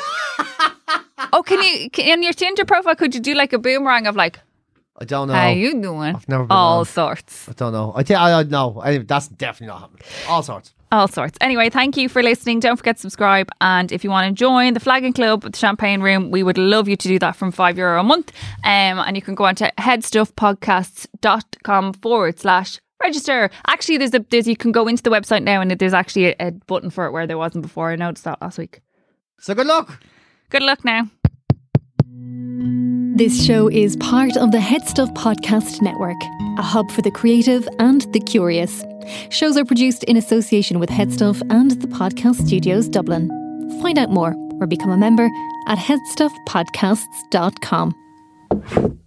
Oh, can you, in your Tinder profile, could you do like a boomerang of like, I don't know. How you doing? I've never been all on. sorts. I don't know. I know. That's definitely not happening. All sorts. All sorts. Anyway, thank you for listening. Don't forget to subscribe. And if you want to join the Flagging Club with the Champagne Room, we would love you to do that from €5 a month. And you can go on to headstuffpodcasts.com/register. Actually, there's you can go into the website now and there's actually a button for it where there wasn't before. I noticed that last week. So good luck. Good luck now. This show is part of the Headstuff Podcast Network, a hub for the creative and the curious. Shows are produced in association with Headstuff and the Podcast Studios Dublin. Find out more or become a member at headstuffpodcasts.com.